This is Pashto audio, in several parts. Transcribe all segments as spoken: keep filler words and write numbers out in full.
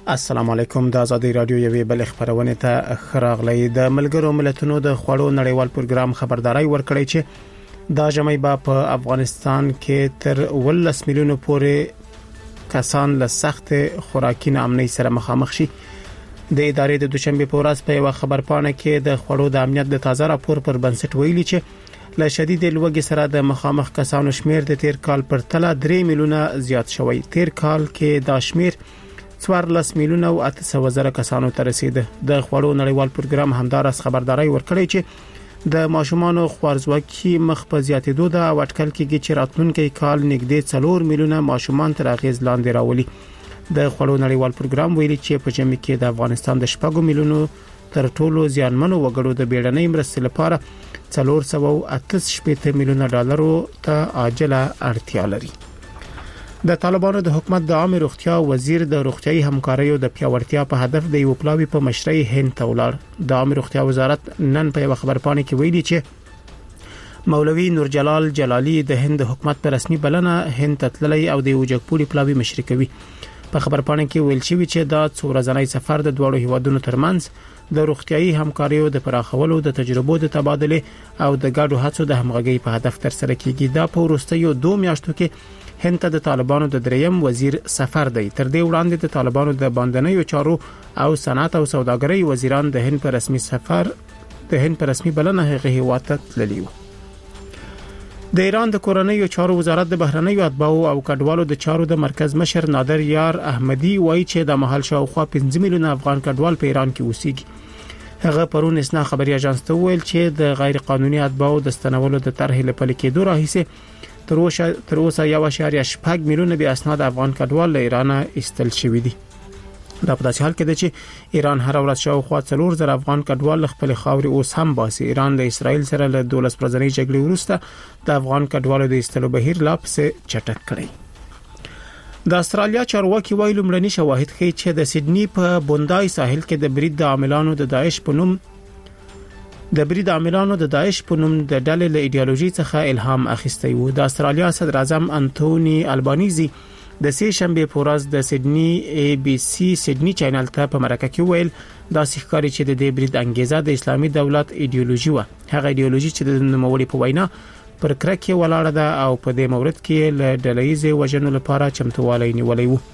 السلام علیکم. د آزادۍ رادیو یوې بل خبرونه ته خراغلی. د ملګرو ملتونو د خوړو نړیوال پروګرام خبرداري ورکړی چې دا جمعي به په افغانستان کې تر ولس میلیونو پورې کسان له سخت خوراکي ناامنۍ سره مخامخ شي. د ادارې د دوشنبه په ورځ په یو خبرپاڼه کې د خوړو د امنیت د تازه راپور پر بنسټ ویلي چې له شدید لوږې سره د مخامخ کسانو شمیر د تیر کال پر تله درې میلیونه زیات شوی. تیر کال کې دا شمیر څوارلس میلیونه او اته سوه زره کسانو ته رسیده. د خوړو نړیوال پروګرام همدارس خبرداري ورکړی چې د ماشومانو خوارزواکي مخ په زیاتېدو ده او اټکل کېږي چې راتلونکي کال نږدې څلور میلیونه ماشومان تر اغیز لاندې راولي. د خوړو نړیوال پروګرام ویلي چې په جمع کې د افغانستان د شپږ میلیونو تر ټولو زیانمنو وګړو د بیړنۍ مرستې لپاره څلور سوه اته شپږ میلیونه ډالرو ته عاجله اړتیا لري. د طالبانو د حکومت د عامه روغتیا وزیر د روغتيایي همکاریو د پیاوړتیا په هدف د یو پلاوی په مشرۍ هند ته ولاړ. د عامه روغتیا وزارت نن په یو خبرپاڼه کې ویلي چې مولوي نور جلال جلالی د هند حکومت په رسمي بلنه هند ته تللی او د وجګپوري پلاوی مشري کوي. په خبرپاڼه کې ویل شوی چې دا څو ورځنی سفر د دوه هیوادونو ترمنځ د روغتيایي همکاریو د پراخولو د تجربو د تبادله او د ګډو هڅو د همغږي په هدف تر سره کیږي. دا په وروستیو دوه میاشتو کې هند ته د طالبانو د دریم وزیر سفر دی. تر دې وړاندې د طالبانو د باندنیو چارو او صنعت او سوداګرۍ وزیران د هند په رسمي سفر د هند په رسمي بلنه هغه هیواد ته تللی و. د ایران د کورنیو چارو وزارت د بهرنیو اتباعو او کډوالو د چارو د مرکز مشر نادر یار احمدی وایي چې د محل شاوخوا پنځه میلیونه افغان کډوال په ایران کې اوسېږي. هغه پرون اسنا خبري اژانس ته ویل چې د غیر قانوني اتباعو د ستنولو د طرحې لپاره کېدو راهیسه تر اوسه تر اوسه یو اشاریه شپږ میلیونه به اسناد افغان کډوال له ایران ایستل شوی دي. دا په داسې حال کې ده چې ایران هر ورځ شاوخوا څلور زره افغان کډوال خپل خاوري اوس هم باسي. ایران له اسرائیل سره له دولس ورځنۍ جګړې وروسته د افغان کډوالو د ایستلو بهیر لا پسې چټک کړی. د استرالیا چارواکي وایي لومړني شواهد ښیي چې د سیدنی په بوندای ساحل کې د برید د عاملانو د داعش په نوم د برید عاملانو د داعش په نوم د ډلې له ایدئولوژي څخه الهام اخیستی وو. د استرالیا صدر اعظم انټونی البانیزي د سه شنبه په ورځ د سیدنی ای بي سي سیدنی چینل ته په مرکه کې ویل دا ښکاري چې د دې برید انګیزه د اسلامي دولت ایدئولوژي و. هغه ایدئولوژي چې د نوموړي په وینا پر کرکه ولاړه ده او په دې مورد کې له ډلهیزه وژنو لپاره چمتووالی نیولې وو.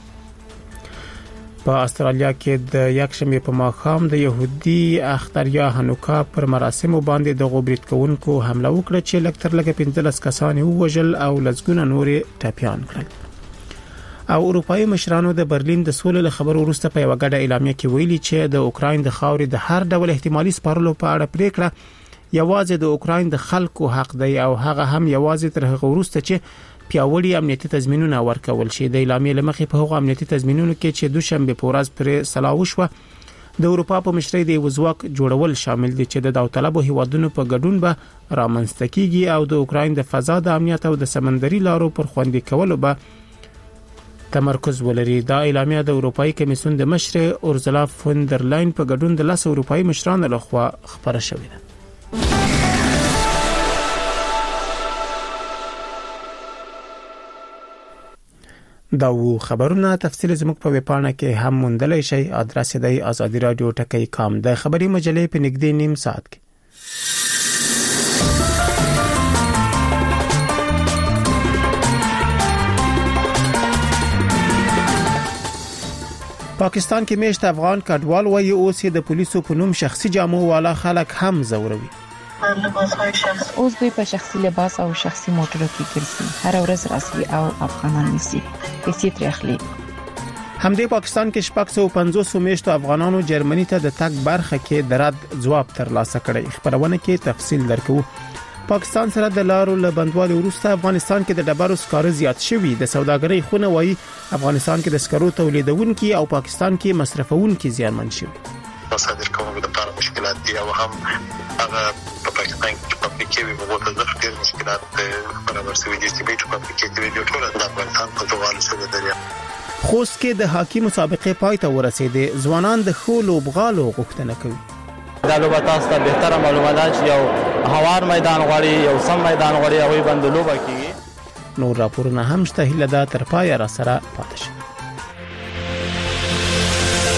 په استرالیا کې د یک شنبه په ماښام د يهودي اختریا هانوکا پر مراسمو باندې د غوبرید کوونکو حمله وکړه چې لکتر لګ پنځلس کسان وژل او لزګونه نورې ټاپیان کړل. او اروپאי مشرانو د برلین د سولې خبرو وروسته په یو غډه اعلامیه کې ویلي چې د اوکراین د خاورې د هر ډول احتمالي سپارلو په اړه پریکړه یوازې د اوکراین د خلکو حق دی او هغه هم یوازې تر هغه وروسته چې پیاوړي امنیتي تضمینونه ورکول شي. د اعلامیې لمخې په هغو امنیتي تضمینونو کې چې دوشنبه په ورځ پر سلاو شو د اروپا په مشرۍ د وزواک جوړول شامل دي چې د داوطلبو هیوادونو په ګډون به رامنځته کیږي او د اوکراین د فضا د امنیت او د سمندري لارو پر خوندي کولو به تمرکز ولري. دا اعلامیه د اروپאי کمیسیون د مشر اورزلا فون در لاین په ګډون د لاس اروپאי مشرانو لخوا خبره شوې ده. دا و خبرونه تفصیل زموږ په ویبپاڼه کې هم موندلای شئ. ادرس دی آزادی رادیو ټکی کام. د خبري مجلې په نږدې نیم ساعت کې. پاکستان کې میشت افغان کډوال وایي اوس د پولیسو په نوم شخصي جامو والا خلک هم زوروي. اوس دوی په شخصي لباس او شخصي موټرو کې ګرځي. هر ورځ راځي او افغانان نسی پیسې ترې اخلي. همدې پاکستان کې شپږ سوه پنځوس میشتو افغانانو جرمني ته د تګ برخه کې د رد ځواب ترلاسه کړی. خبرونه کې تفصیل درکو. پاکستان سره د لارو له بندوالي وروسته افغانستان کې د ډبرو سکاره زیات شوي. د سوداګرۍ خونه وایي افغانستان کې د سکرو تولیدونکو او پاکستان کې مصرفونکو زیانمن شوي. صادر کوم د لپاره مشکلات دي او هم هغه په پاکستان کې په کې وي په وخت د ډېر مشکلات برابر شوي دي چې په کې کې د ټول د افغانستان په توګه سره دریا. خوست کې د هاکی مسابقې پای ته ورسېده. ځوانان د خو لوبغالو غوښتنه کوي. دا لوبه تاسو ته بهتره معلومات ده چې یو هوار میدان غواړي یو سم میدان غواړي او باندې لوبه کیږي. نور راپورونه هم شته. هله دا تر پای را سره پاتې شي.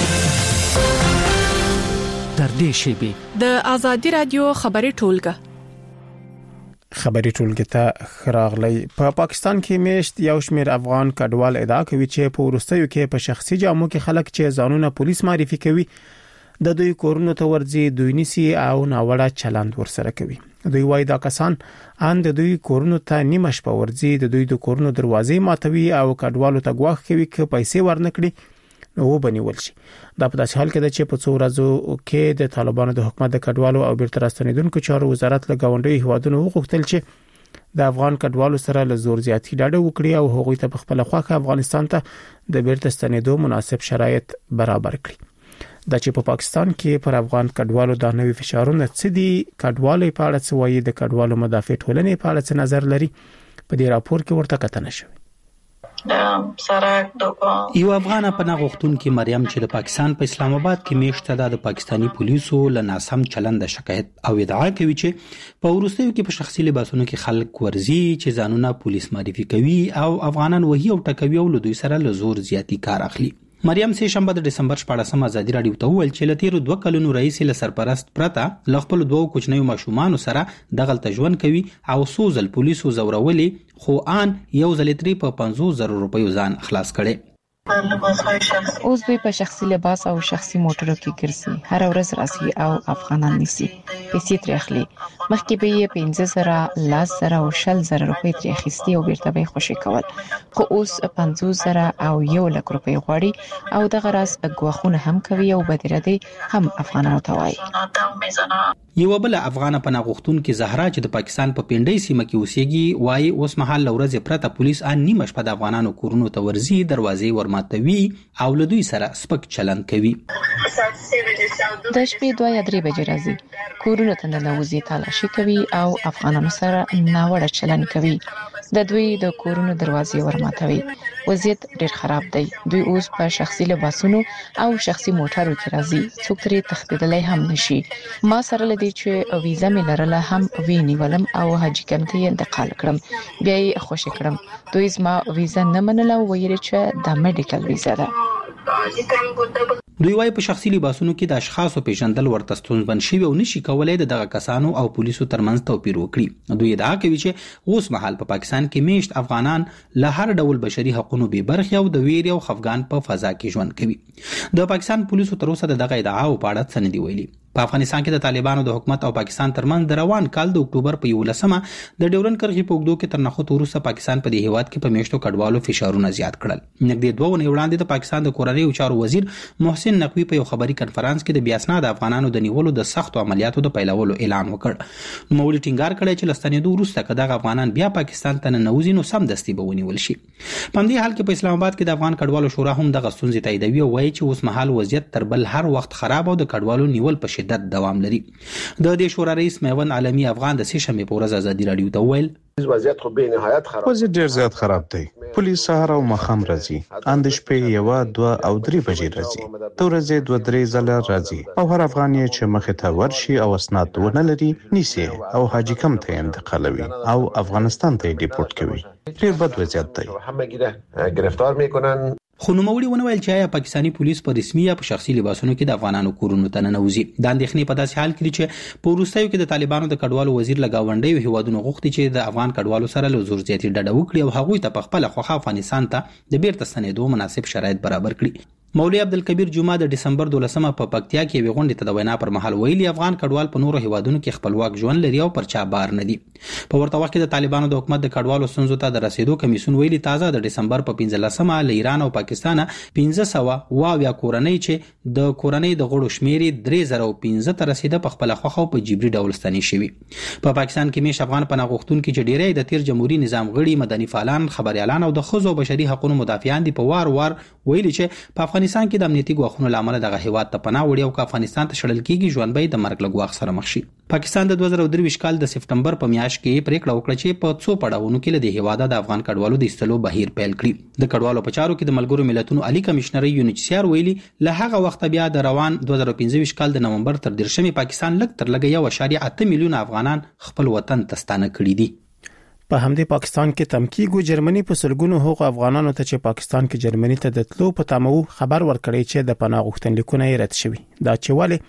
نږدې شي. د آزادي رادیو خبري ټولګه خبري ټولګه ته خراغلی. په پا پاکستان کې میشت یو شمېر افغان کډوال ادعا کوي چې په ورستیو کې په شخصي جامو کې خلک چې ځانونه پولیس معرفي کوي د دوی کورونو ته ورځي، دوی نسی او ناوړه چلند ورسره کوي. دوی وایي دا کسان ان د دوی کورونو ته نیمه شپه ورځي، د دوی د کورونو دروازې ماتوي او کډوالو ته غواخ کوي چې پیسې ورنکړي نو وبنیول شي. دا په داسې حال کې ده چې په څو ورځو کې د طالبانو د حکومت د کډوالو او بیرته راستنیدونکو چارو وزارت له گاونډي هیوادونو وغوښتل چې د افغان کډوالو سره له زور زیاتی ډاډه وکړي او هغوی ته په خپل خواخه افغانستان ته د بیرته ستنېدو مناسب شرایط برابر کړي. دا چې په پا پاکستان کې پر افغان کډوالو د نوي فشارونو څه دي، کډوالو په اړه څه وایي، د کډوالو مدافع ټولنې په اړه څه نظر لري، په دې راپور کې ورته کتنه شوې. یو افغان پناه غوښتونکي مریم چې د پاکستان په اسلام آباد کې میشته ده د پاکستانی پولیسو له ناسم چلند شکایت او ادعا کوي چې په ورستیو کې په شخصي لباسونو کې خلک ورزي چې ځانونه پولیس معرفي کوي او افغانان وهي او ټکوي او له دوی سره له زور زیاتی کار اخلي. مریم سه شنبه د دسمبر شپږم ازادي رادیو ته وویل چې لتیرو دوه کلونو رئیس له سرپرست پرته ل خپل دوه کوچنیو ماشومان سره دغلت ژوند کوي او سوزل پولیسو زورولي خو ان یو ځلتري په پنځوس زره روپیو ځان خلاص کړي. اوس دوی په شخصي لباس او شخصي موټرو کې ګرځي، هر ورځ راځي او افغانان نسی پیسې ترې اخلي. مخکې به یې پنځه زره، لس زره او شل زره روپۍ ترې اخیستي او بیرته به خوشي کول، خو اوس پنځوس زره او یو لک روپۍ غواړي او دغه راز غواخونه هم کوي او بدره دي هم افغانانو ته وایي. یو بل افغان پناه غوښتونکي زهرا چې د پاکستان په پینډۍ سیمه کې اوسېږي وایي اوس مهال لورځ پرته پولیس ان نیمه شپه د افغانانو کورونو ته ورځي، دروازې ورماتوي او له دوی سره سپک چلند کوي. د شپې دوه یا درې بجې راځي، کورونو ته ننوځي، تالاشي کوي او افغانانو سره ناوړه چلند کوي. د دوی د کورونو دروازې ورماتوي. وضعیت ډیر خراب دی. دوی اوس په شخصي لباسونو او شخصي موټرو کې راځي، څوک ترې تښتېدلی هم نشي. ما سره لدی چې ویزا مې لرله هم وینیولم او حاجی کمپ ته انتقال کړم، بیا یې خوشی کړم. دوی زما ویزا نه منله او ویل چې دا میډیکل ویزا ده. دوی وايي په شخصي لباسونو کې د اشخاصو پیژندل ورته ستونزمن شي او نشي کولای دغه کسانو او پولیسو ترمنځ توپیر وکړي. دوی ادعا کوي چې اوس مهال په پاکستان کې میشت افغانان له هر ډول بشري حقوقو بې برخې او د ویرې او خفګان په فضا کې ژوند کوي. د پاکستان پولیسو تر اوسه دغه ادعا په اړه څه نه دی ویلي. په افغانستان کې د طالبانو د حکومت او پاکستان ترمنځ د روان کال د اکتوبر په یولسمه د ډیورن کرغې په اوږدو کې تر نخود وروسته پاکستان په دې هیواد کې په میشتو کډوالو فشارونه زیات کړل. نږدې دوه ونې وړاندې د پاکستان د کورنیو چارو وزیر محسن نقوی په یو خبري کنفرانس کې د بیا اسناد افغانانو د نیولو د سختو عملیاتو د پیلولو اعلان وکړ. نوموړي ټینګار کړی چې لستنېدو وروسته کداغه افغانان بیا پاکستان ته ننوځي نو سم دستي به ونیول شي. په دې حال کې په اسلام آباد کې د افغان کډوالو شورا هم دغه ستونزې تاییدوي او وایي چې اوس مهال وضعیت تر بل هر وخت خراب او د کډوالو نیول په شدت دوام لري. د دې شورا رئیس میوند عالمي افغان د سه شنبه په ورځ ازادي رادیو ته ویل وضعیت خو به نهایت خراب وضعیت ډیر زیات خراب دی. پولیس سهار او مخام راځي، اند شپې یو دوه او درې بجې راځي، تر ورځې دوه درې ځله راځي او هر افغان چې مخه ته ورشي او اسناد ونه لري نیسي او حاجی کمپ ته انتقالوي او افغانستان ته ډیپورت کوي. ډیر بد وضعیت دی. همگی گرفتار میکنن. خو نوموړي ونویل چې آیا پاکستانی پولیس په رسمي یا په شخصي لباسونو کې د افغانانو کورونو ته ننوځي. د اندېښنې په داسې حال کې چې په وروستیو کې د طالبانو د کډوالو وزیر له گاونډیو هیوادونو غوښتي چې د افغان کډوالو سره له زور زیاتي ډډه وکړي او هغوی ته په خپل خوښه افغانستان ته د بیرته ستنېدو مناسب شرایط برابر کړي. مولوی عبدالکبیر جمعه د دسمبر دولسمه په پکتیا کې یو غونډه ته د وینا پر مهال ویلي افغان کډوال په نورو هیوادونو کې خپلواک ژوند لري او پر چا بار نه دي. په ورته وخت کې د طالبانو د حکومت د کډوالو ستونزو ته د رسیدو کمیسیون ویلي تازه د دسمبر په پنځلسمه له ایران او پاکستان پنځه سوه واویا کورنۍ چې د کورنۍ د غړو شمیر درې زره پنځه ته رسیده په خپل خوخه او په جبري ډول ستنې شوی. په پاکستان کې میش افغان پناه غوښتونکي چې ډیری د تیر جمهوریت نظام غړي، مدني فعالان، خبريالان او د ښځو او بشري حقوقو مدافعان دي په وار وار ویلي چې په افغانستان کې د امنیتي غوښنو لامل دغه هیواد ته پناه وړي او که افغانستان ته شړل کیږي ژوند به د مرګ له ګواښ سره مخ شي. پاکستان د دوه زره درویشت کال د سپټمبر په میاشت کې پریکړه وکړه چې په څو پړاوونو کې له دې هیواد د افغان کډوالو د ایستلو بهیر پیل کړي. د کډوالو په چارو کې د ملګرو ملتونو عالی کمشنر یو ان ایچ سی آر ویلي له هغه وخت بیا د روان دوه زره پنځه ویشت کال د نومبر تر دیرشمې پاکستان لږ تر لږه یو اعشاریه اته میلیونه افغانان خپل وطن ته ستانه کړي دي. په همدې پاکستان کې تمکیګو جرمني په سلګونو حقوق افغانانو ته چې پاکستان کې جرمني ته د تلو په تمو خبر ورکړی چې د پناه غوښتنلیکونه یې رد شوي. دا چې ولې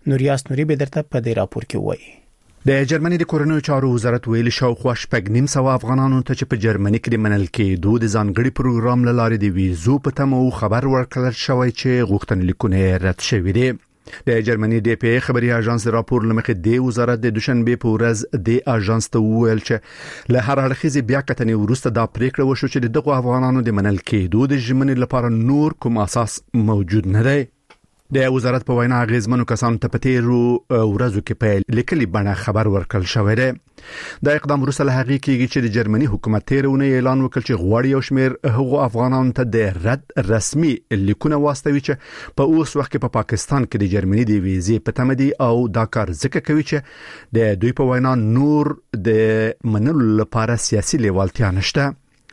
نوریاس نوري به درته په دې راپور کې وایي. د جرمني د کورنیو چارو وزارت ویلي شاوخوا شپږ نیم سوه افغانانو ته چې په جرمني کې د منل کېدو د ځانګړي پروګرام له لارې د ویزو په تمه خبر ورکړل شوی چې غوښتنلیکونه رد شوي دي. د جرمني د پی خبري اژانس راپور لمخې د وزارت د دوشنبه په ورځ د اژانس ته ویل چې له هر اړخیزې بیا کتنې وروسته دا پریکړه وشو چې دغه افغانانو د منل کېدو د ژمنې لپاره نور کوم اساس موجود نه دی. د وزارت په وینا غیزمنو کسانو ته په تیرو ورځو کې په لیکلي بڼه خبر ورکړل شوی دی. د اقدام وروسته له هغې کېږي چې د جرمني حکومت تیرونه اعلان وکړ چې غواړي یو شمېر هغو افغانانو ته د رد رسمي لیکونه واستوي چې په اوس وخت کې په پا پاکستان کې د جرمني د ویزې په تمه دي او دا کار ځکه کوي چې د دوی په وینا نور د منلو لپاره سیاسي لیوالتیا نشته.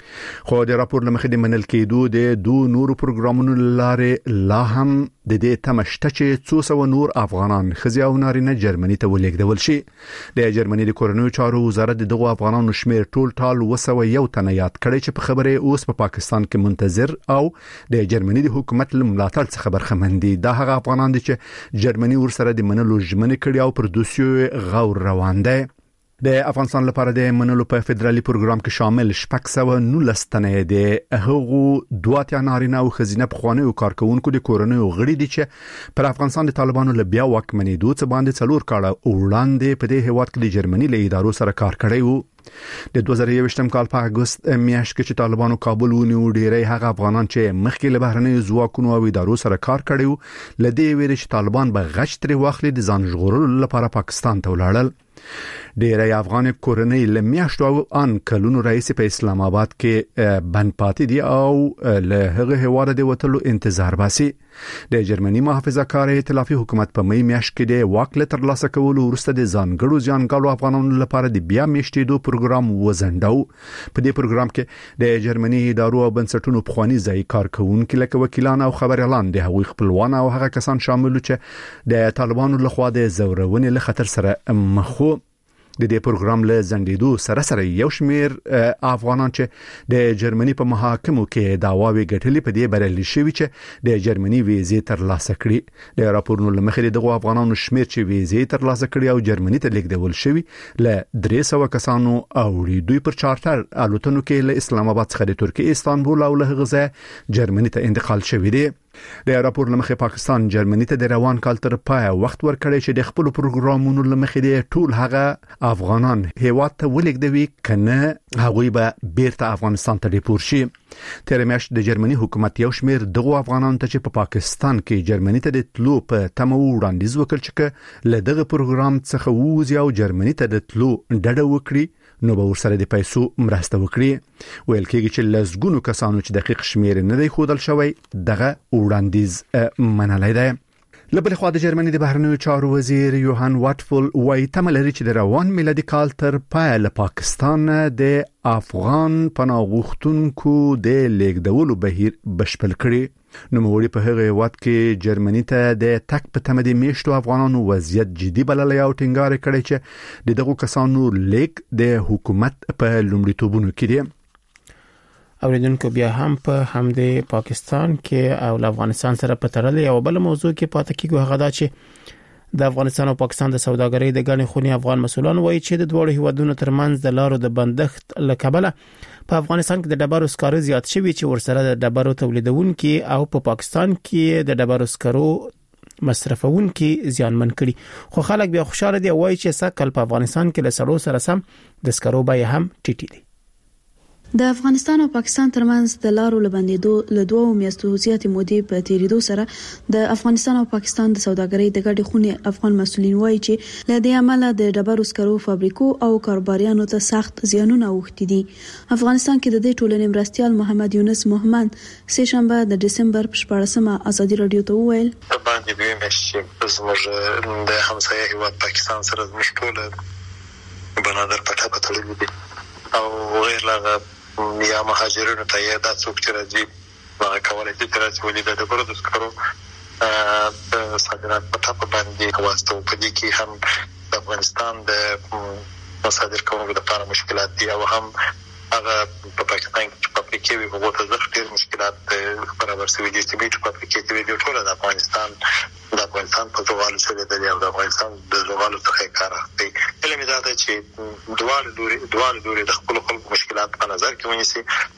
خو د راپور لمخې د منل کېدو د دوه نورو پروګرامونو لارې لا هم د دې تمشته چې څو سو نور افغانان خزي او نارینه جرمني ته ولېږدول شي. د جرمني د کورنیو چارو وزارت دغه افغانانو شمیر ټول ټال وسو یو تنه یاد کړی چې په خبره اوس په پا پاکستان کې منتظر او د جرمني د حکومت ملاتړ څخه برخمن دي. دا هغه افغانان دي چې جرمني ورسره د منلو ژمنې کړي او پر دوسیو غور روان دي. د افغانستان لپاره د منلو په فدرالي پروګرام کې شامل شپږ سوه نولس تنه د هغو دوه اتیا نارینه او ښځینه پخوانیو کارکونکو د کورنیو غړي دي چې پر افغانستان د طالبانو له بیا واکمنېدو څخه باندې څلور کاله وړاندې په دې هیواد کې د جرمني له ادارو سره کار کړی وو. د دوه زره یوویشتم کال په اګوست میاشت کې چې طالبانو کابل ونیو ډیری هغه افغانان چې مخکې له بهرنیو ځواکونو او ادارو سره کار کړی وو له دې ویرې چې طالبان به غچ ترې واخلي د ځان ژغورلو لپاره پاکستان ته ولاړل. ډیری افغان کورنۍ له میاشتو ان کلونو رئیس په اسلام آباد کې بند پاتې دي او له هغه هواره د وټلو انتظار باسي. د جرمني محافظه کار ائتلافي حکومت په مې میاشت کې د واک له ترلاسه کولو وروسته د ځانګړو ځانګړو افغانانو لپاره د بیا میشتېدو پروګرام وزنداو. په دې پروګرام کې د جرمني ادارو او بنسټونو پخوانی ځای کارکونکو لکه وکیلان او خبريالان د هغوی خپلوان او هغه کسان شامل چې د طالبانو لخوا د زورونې له خطر سره مخ وو. د دې پروګرام له زندیدو سره سره یو شمیر افغانان چې د جرمني په محاکمو کې دعواوې ګټلې په دې بریالي شوي چې د جرمني ویزې ترلاسه کړي. د راپورونو لمخې دغه افغانانو شمیر چې ویزې ترلاسه کړي او جرمني ته لیږدول شوي له درې سوه کسانو اوړي. دوی پر چارټر الوتنو کې له اسلام آباد څخه د ترکیه استانبول او له غزه جرمني ته انتقال شوي دي. د راپور لمخې پاکستان جرمني ته د روان کال تر پای وخت ورکړی چې د خپل پروګرامونو لمخې د ټول هغه افغانان هیواد ته ولېږدوي کنه هغوی به بیرته افغانستان ته ډیپور شي. تیر میاشت د جرمني حکومت یو شمیر دغه افغانان ته چې په پا پاکستان کې جرمني ته د تلو په تمه وړاندیز وکړ چې له دغه پروګرام څخه ووځي او جرمني ته د تلو ډډه وکړي نو به ورسره د پیسو مرسته وکړي. ویل کېږي چې لزګونو کسانو چې دقیق شمیر نه دی ښودل شوی دغه وړاندیز منلی دی. له بلې خوا د جرمني د بهرنیو چارو وزیر یوهان واټفول وایي تمه لري چې د روان میلادي کال تر پایه له پاکستان د افغان پناه غوښتونکو د لیږدولو بهیر بشپړ کړي. نوموړي په هغه وخت کې جرمني ته د تک په تمه د میشتو افغانانو وضعیت جدي بللی او ټینګار کړی چې د دغو کسانو لیک د حکومت په لومړیتوبونو کې دی. اوریدونکو بیا هم په همدې پاکستان کې او افغانستان سره په تړلې او بل موضوع کې پاتې کیږي هغه دا چې د افغانستان او پاکستان د سوداګرۍ د غني خونی افغان مسولان وایي چې د دوه هیوادونو ترمنځ د لارو د بندښت لکبله په افغانستان کې د ډبرو سکارو زیات شوي چې ورسره د ډبرو تولیدونکو او په پا پاکستان کې د ډبرو سکارو مصرفونکو زیانمن کړي. خو خلک بیا خوشاله دي وایي چې سکل په افغانستان کې له سړو سره سم د سکارو بیه هم ټیټې دي. د افغانستان او پاکستان ترمنځ د لارو لبندېدو له دوه میاشتو زیاتې مودې په تیریدو سره د افغانستان او پاکستان د سوداګرۍ د ګډې خونې افغان مسؤلین وایي چې له دې امله د ډبرو سکرو فابریکو او کاروباریانو ته سخت زیانونه اوښتي دي. افغانستان کې د دې ټولنې مرستیال محمد یونس محمد سه شنبه د دسمبر په شپاړسمه ازادي رادیو ته وویل باندې دوی مشي زموږ د همسایه هیواد پاکستان سره زموږ ټول بنادر پټه پټلې دي او غیر لاغه یا مهاجرینو ته یا د څوک چې راځي هغه کولای شي چې راځي ولې د ډبرو د سکرو په صادرات په ټاپ باندې واسطه په دې کې هم د افغانستان د مصادر کوونکو لپاره مشکلات دي او هم هغه په پاکستان کې په فابریکې وي هغه ته ډېر مشکلات برابر شوي دي چې په فابریکې کې د ټول د افغانستان د افغانستان په زغال سره د افغانستان د زغال څخه کار اخلي. علم دا ده چې دوه لوري دوه لوري د خپل خلکو مشکلات په نظر کې ونیسي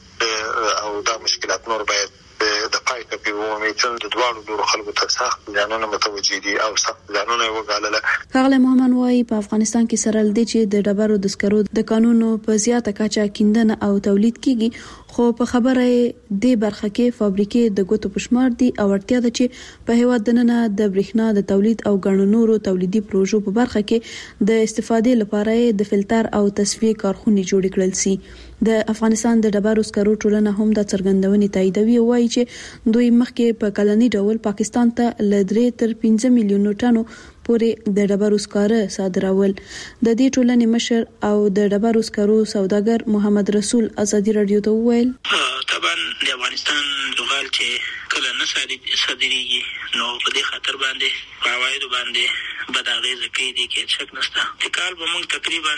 او دا مشکلات نور باید د پایته په ومېتون د دوه لوري خلکو ته سخت ځانونه متوجي دي او سخت ځانونه وګالله. خغله محمد وای په افغانستان کې سره لدی چې د ډبرو د سکرو د قانونو په زیاته کچه کیندنه او تولید کیږي، خو په خبره د برخه کې فابریکې د ګوتو پشمار دي او اړتیا ده چې په هیواد دننه د برېښنا د تولید او ګڼو نورو تولیدي پروژو په برخه کې د استفادې لپاره د فلټر او تصفیه کارخونې جوړ کړل شي. د افغانستان د ډبرو سکرو ټولنه هم د څرګندونې تاییدوي او وايي چې دوی مخکې په کلنی ډول پاکستان ته ل درې تر پنځه میلیون ټنو پورې د ډبرو سکاره صادرول. د دې ټولنې مشر او د ډبرو سکرو سوداګر محمد رسول ازادي رادیو ته وویل طبعا د افغانستان زغال چې کله نه صادریږي نو په دې خاطر باندې فواید باندې بد اغیزه کوي کې شک نشته. د کال به موږ تقریبا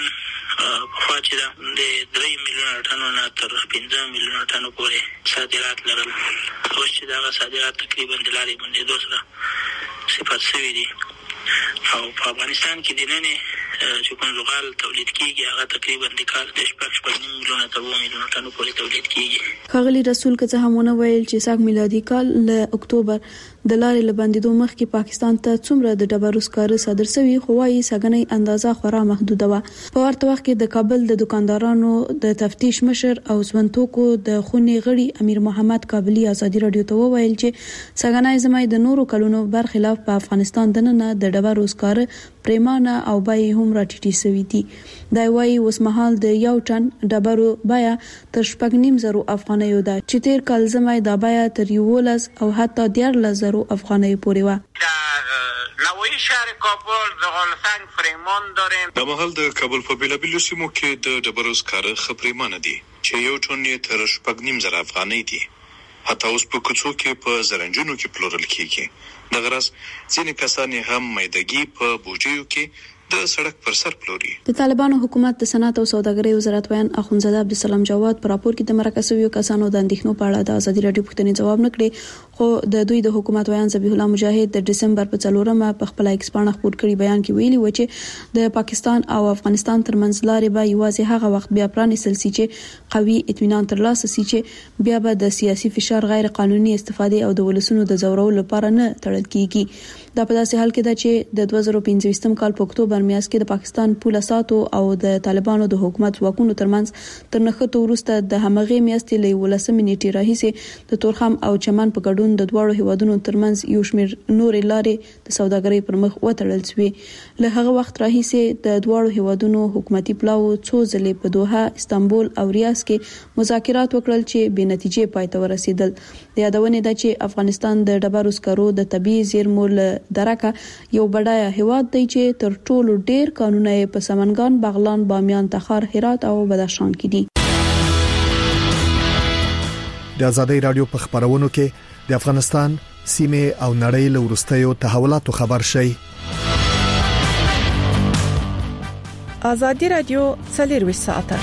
په چې د درې میلیون ټنو نه تر پنځه میلیون ټنو پورې صادرات لرل. اوس چې دا صادرات تقریبا د لارې باندې دوسره صفر شوي دي او په افغانستان کې د نن چې کوم زغال تولید کیږي هغه تقریبا د کال د شپږ شپږ میلیون تر اووه میلیون ټنو پورې تولید کیږي. خغلی رسول که څه همونه ویل چې ساق میلادي کال ل اکتوبر د لارې لبندېدو مخکې پاکستان ته څومره د ډبرو سکاره صادر شوی خو وايي سګنۍ اندازه خورا محدوده و. په ورته وخت کې د کابل د دکاندارانو د تفتیش مشر او ځوانتوکو د خونې غړي امیر محمد کابلی ازادي رادیو ته وویل چې سګنۍ زمای د نورو کلونو برخلاف په افغانستان دننه د ډبرو سکاره پریمانه او بای هم راټیټي شوی دي. دا وايي اوس مهال د یو ټن ډبرو بیا تر شپږ نیم زرو افغانیو ده چې تیر کال زمای د بیا تر یولس او حتی دیارلس زرو افغانۍ پورې و. نوې شهر کابل د غلسنګ فریمان داریم. د محل د کابل په بیلابیلو سیمو کې د ډبرو سکاره خپریمانه دي چې یو ټن یې تر شپږ نیم زره افغانۍ دي. حتی اوس په کوڅو کې په زرنجونو کې پلورل کیږي. د غرض ځینې کسان هم مېدګي په بوجیو کې د سړک پر سر پلوري. د طالبانو حکومت د صنعت او سوداګرۍ وزارت بیان اخونزاده عبدالسلام جواد پر راپور کې د مرکزیو کسانو د اندېښنو په اړه د ازادي رادیو پوښتنې جواب نکړي، خو د دوی د حکومت بیان ذبیح الله مجاهد د دسمبر په څلورمه په خپل ایکس باندې خبر کړی بیان کې ویلي و چې د پاکستان او افغانستان ترمنځ لارې به یوازې هغه وخت بیا پرانیستل شي چې قوي اطمینان ترلاسه شي چې بیا به د سیاسي فشار غیر قانوني استفادې او د ولسونو د زورولو لپاره نه تړل کیږي. دا په داسې حال کې ده چې د دوه زره پنځه کال په اکتوبر میاشت کې د پاکستان پوله ساتو او د طالبانو د حکومت ځواکونو ترمنځ تر نښتو وروسته د همغې میاشتې له ولسمې نیټې راهیسې د تورخم او چمن په ګډون د دواړو هیوادونو ترمنځ یو شمېر نورې لارې د سوداګرۍ پر مخ وتړل شوې. له هغه وخت راهیسې د دواړو هیوادونو حکومتي پلاو څو ځلې په دوحه، استانبول او ریاض کې مذاکرات وکړل چې بې نتیجې پای ته ورسېدل. د یادونې ده چې افغانستان د ډبرو سکرو د طبيعي زیرمو له درکه یو بډایه هیواد دی چې تر ټولو ډېر کانونه په سمنګان، بغلان، بامیان، تخار، هرات او بدخشان کې دي. د ازادي رادیو په خبرونو کې د افغانستان سیمه او نړۍ له ورستیو تحولاتو خبر شي. ازادي رادیو څلور ساعته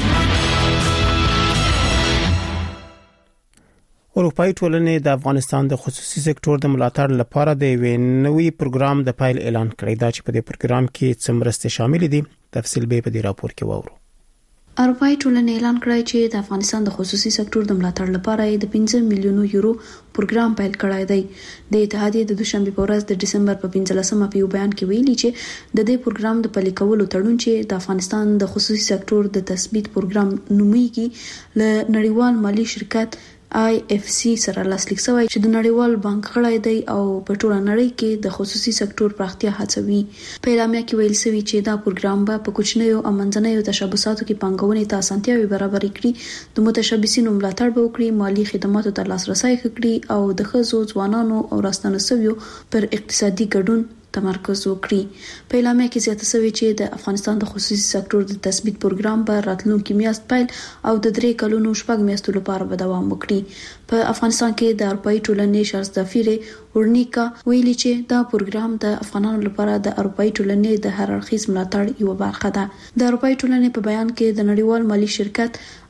اروپאי ټولنې د افغانستان د خصوصي سکتور د ملاتړ لپاره د یو نوي پروګرام د پایل اعلان کړی دا چې په دې پروګرام کې څومره شامل دي. تفصیل به په دې راپور کې وورو. اروپאי ټولنې اعلان کړی چې د افغانستان د خصوصي سکتور د ملاتړ لپاره د پنځه میلیونو یورو پروګرام پیل کړی دی. د اتحادیې د دوشنبه په ورځ د دسمبر په پنځلسمه په یو بیان کې ویلي چې د دې پروګرام د پلي کولو تړون چې د افغانستان د خصوصي سکتور د تثبیت پروګرام نومیږي له نړیوال مالی شرکت آی اف سی سره لاسلیک شوی چې د نړیوال بانک غړی دی او په ټوله نړۍ کې د خصوصي سکتور پراختیا هڅوي. په اعلامیه کې ویل شوی چې دا پروګرام به په کوچنیو او منځنیو تشبثاتو کې پانګونې ته اسانتیاوې برابرې کړي، د متشبثینو ملاتړ به وکړي، مالی خدماتو ته لاسرسي وکړي او د ښځو، ځوانانو او راستنو شویو پر اقتصادي ګډون تمرکز وکړي. په اعلامیه کې زیاته شوی چې د افغانستان د خصوصي سکتور د تثبیت پروګرام به راتلونکي میاشت پیل او د درې کلونو شپږ میاشتو لپاره به دوام وکړي. په افغانستان کې د اروپאי ټولنې شارستافیر ورنیکا ویلي چې دا پروګرام د افغانانو لپاره د اروپאי ټولنې د هر اړخیز ملاتړ یو برخه ده. د اروپאי ټولنې په بیان کې د نړیوال مالی شرکت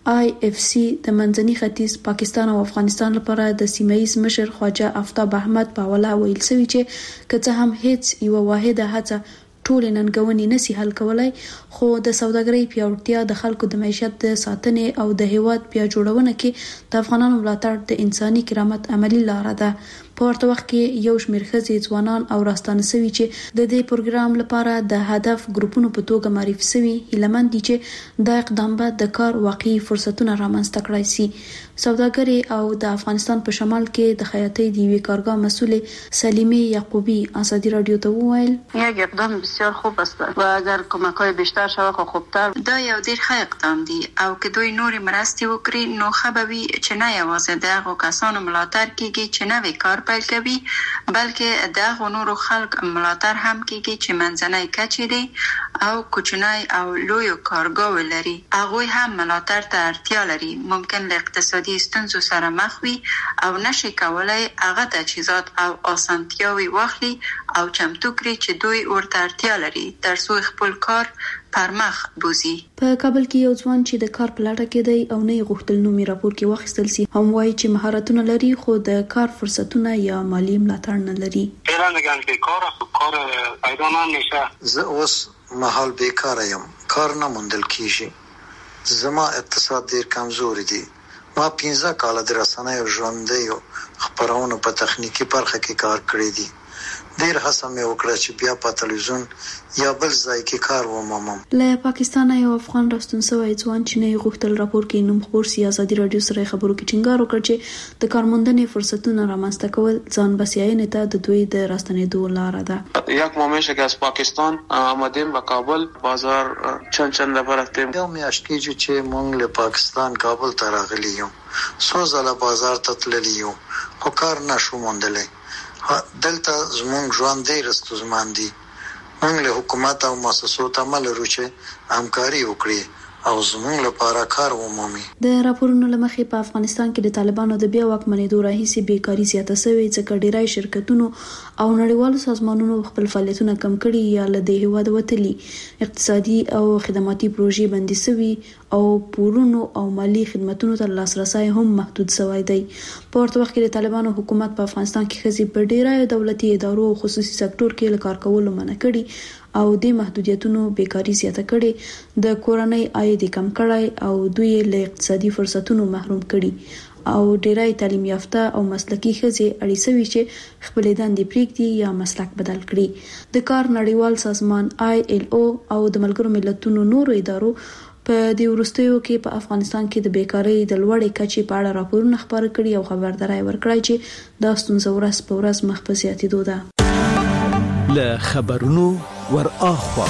آی اف سی د منځني ختیځ پاکستان او افغانستان لپاره د سیمایي مشر خواجه آفتاب احمد پاولا ویل سوي چې کڅه هم هیڅ یو واحده هڅه ټول ننګونې نسی حل کولای، خو د سوداګرۍ پیاوړتیا د خلکو د معیشت د ساتنې او د هیواد بیا جوړونه کې د افغانانو ملاتړ د انساني کرامت عملی لاره ده. په ورته وخت کې یو شمېر ښځې ځوانان او راستانه سوي چې د دې پروګرام لپاره د هدف ګروپونو په توګه معرفي سوي هیلمن دي چې د اقدام به د کار واقعي فرصتونه رامنځته کړای شي. سوداګري او د افغانستان په شمال کې د خیاطۍ د یوې کارګاه مسولې سلیمه یعقوبی ازادي رادیو ته وویل یک اقدام بسیار خوب است و اگر کمک‌های بیشتر شود خو خوبتر. دا یو ډیر ښه اقدام دی او که دوی نوري مرستې وکړي نو خبروي چې نه یوازې دغه کسانو ملاتړ کیږي چې نوې کار پیل کوي، بلکې دغه نورو خلک ملاتړ هم کیږي چې منځنۍ کچې دي او کوچنۍ او لوی کارګاه لري. هغه هم ملاتړ ته اړتیا لري. ممکن له اقتصادي ستونزو سره مخ وي او نشي کولای هغه تجهیزات او اسانتیاوي واخلي او چمتو کړي چې دوی ورته اړتیا لري ترڅو خپل کار پرمخ بوزي. په کابل کې یو ځوان چې د کار په لټه کې دی او نه غوښتل نومي راپور کې واخیستل سي هم وایي چې مهارتونه لري خو د کار فرصتونه یا مالی ملاتړ نه لري. اعلان کړي چې کار کار پیدا نمیشه. زه اوس محل بیکار یم، کار نه موندل کیږي. زما اقتصاد ډیر کمزوري دی. ما پنځه کاله د رسنیو ژوندۍ خبرونو په تخنیکی برخه کې کار کړی دی. ډیر هڅه مې وکړه چې بیا په تلویزیون یا بل ځای کې کار ومومم. له پاکستان یو افغان راستون سوی ځوان چې نه غوښتل راپور کې نوم خبر سي ازادي رادیو سره خبرو کې ټینګار وکړ چې د کارموندنې فرصتونه رامنځته کول ځان بسیاینې ته د دوی د راستنېدو لاره ده. یک مامیشه که از پاکستان آمدیم به کابل بازار چند چند دفعه رفتیم. یو میاشت کېږي چې موږ له پاکستان کابل ته راغلي یو. څو ځله بازار ته تللی یو خو کار نشو موندلی. دلته زمونږ ژوند ډېر ستونزمن دی. موږ له حکومت او مؤسسو تمه لرو چې همکاري وکړي او زمونږ لپاره کار ومومي. د راپورونو له مخې په افغانستان کې د طالبانو د بیا واکمنېدو راهیسې بیکاري زیاته شوې، ځکه ډېری شرکتونو او نړیوالو سازمانونو خپل فعالیتونه کم کړي یا له دې هیواده وتلي. اقتصادي او خدماتي پروژې بندي شوي او پورونو او مالی خدماتونو ته لاسرسي هم محدود شوی دی. په ورته وخت کې د طالبانو حکومت په افغانستان کې ښځې په ډېرو دولتي ادارو او خصوصي سکتور کې له کار کولو منع کړي او د محدودیتونو بیکاري زیاته کړي، د کورنۍ عاید کم کړی او دوی له اقتصادي فرصتونو محروم کړي او ډېری تعلیم یافته او مسلکي ښځې اړې سوي چې خپل دندې پریږدي یا مسلک بدل کړي. د کار نړیوال سازمان آی ایل او او د ملګرو ملتونو نورو ادارو په دې وروستیو کې په افغانستان کې د بیکارۍ د لوړې کچې په اړه راپورونه خبر کړي او خبرداري ورکړي چې دا ستونزه ورځ په ورځ مخ په زیاتېدو ده. له خبرونو ور اخوا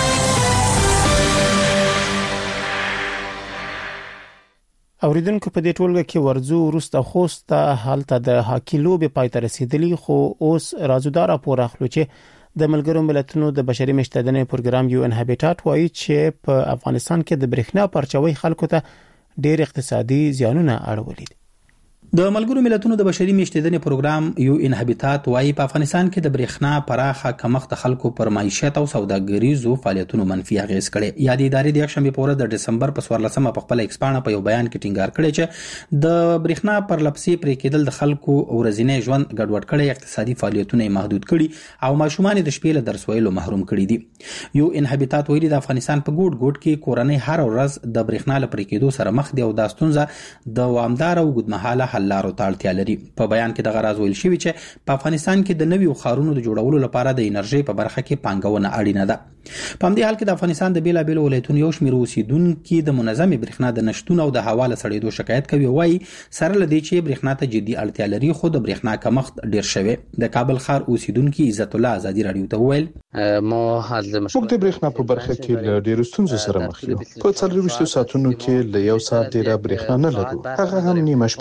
اوریدونکو په دې ټولګه کې ورزو وروسته خوسته حالت د هاکی لوبې پای ته رسیدلی، خو اوس راځو راپور اخلو چې د ملګرو ملتونو د بشري مشتدنې پروګرام یو ان هابیټات وایي چې په افغانستان کې د برېښنا پرچوي خلکو ته ډېر اقتصادي زیانونه اړولي دي. د ملګرو ملتونو د بشري میشتېدنې پروګرام یو ان هابیټات وايي په افغانستان کې د برېښنا پراخه کمښت خلکو پر معیشت او سوداګریزو فعالیتونو منفي اغیز کړي. یادې ادارې د یکشنبه په ورځ د دسمبر په څوارلسمه په خپل ایکسپانه په یو بیان کې ټینګار کړی چې د برېښنا پر لپسې پرې کېدل د خلکو ورځنی ژوند ګډوډ کړي، اقتصادي فعالیتونه محدود کړي او ماشومان د شپې له درس ویلو محروم کړي دي. یو ان هابیټات وایي د افغانستان په ګوټ ګوټ کې کورنۍ هر ورځ د برېښنا لپاره کېدو سره مخ دي او دا ستونزه د دوامدار او اوږدمهاله حل لارو ته اړتیا لري. په بیان کې دغه راز ویل شوی چې په افغانستان کې د نویو ښارونو د جوړولو لپاره د انرژي په برخه کې پانګونه اړینه ده. په همدې حال کې د افغانستان د بیلابیلو ولایتونو یو شمېر اوسیدونکو د منظمې برېښنا د نشټون او د هوا له سړېدو شکایت کوي، وایي سره لدی چې برېښنا ته جدي اړتیا لري خو د برېښنا کمښت ډیر شوی. د کابل ښار اوسیدونکو عزت الله ازادي رادیو ته وویل موږ د برېښنا په برخه کې له ډیرو ستونزو سره مخ یو. په څلور ویشت ساعتونو کې له یو ساعت ډیره برېښنا نه لرو، هغه هم نیمه شپه راځي.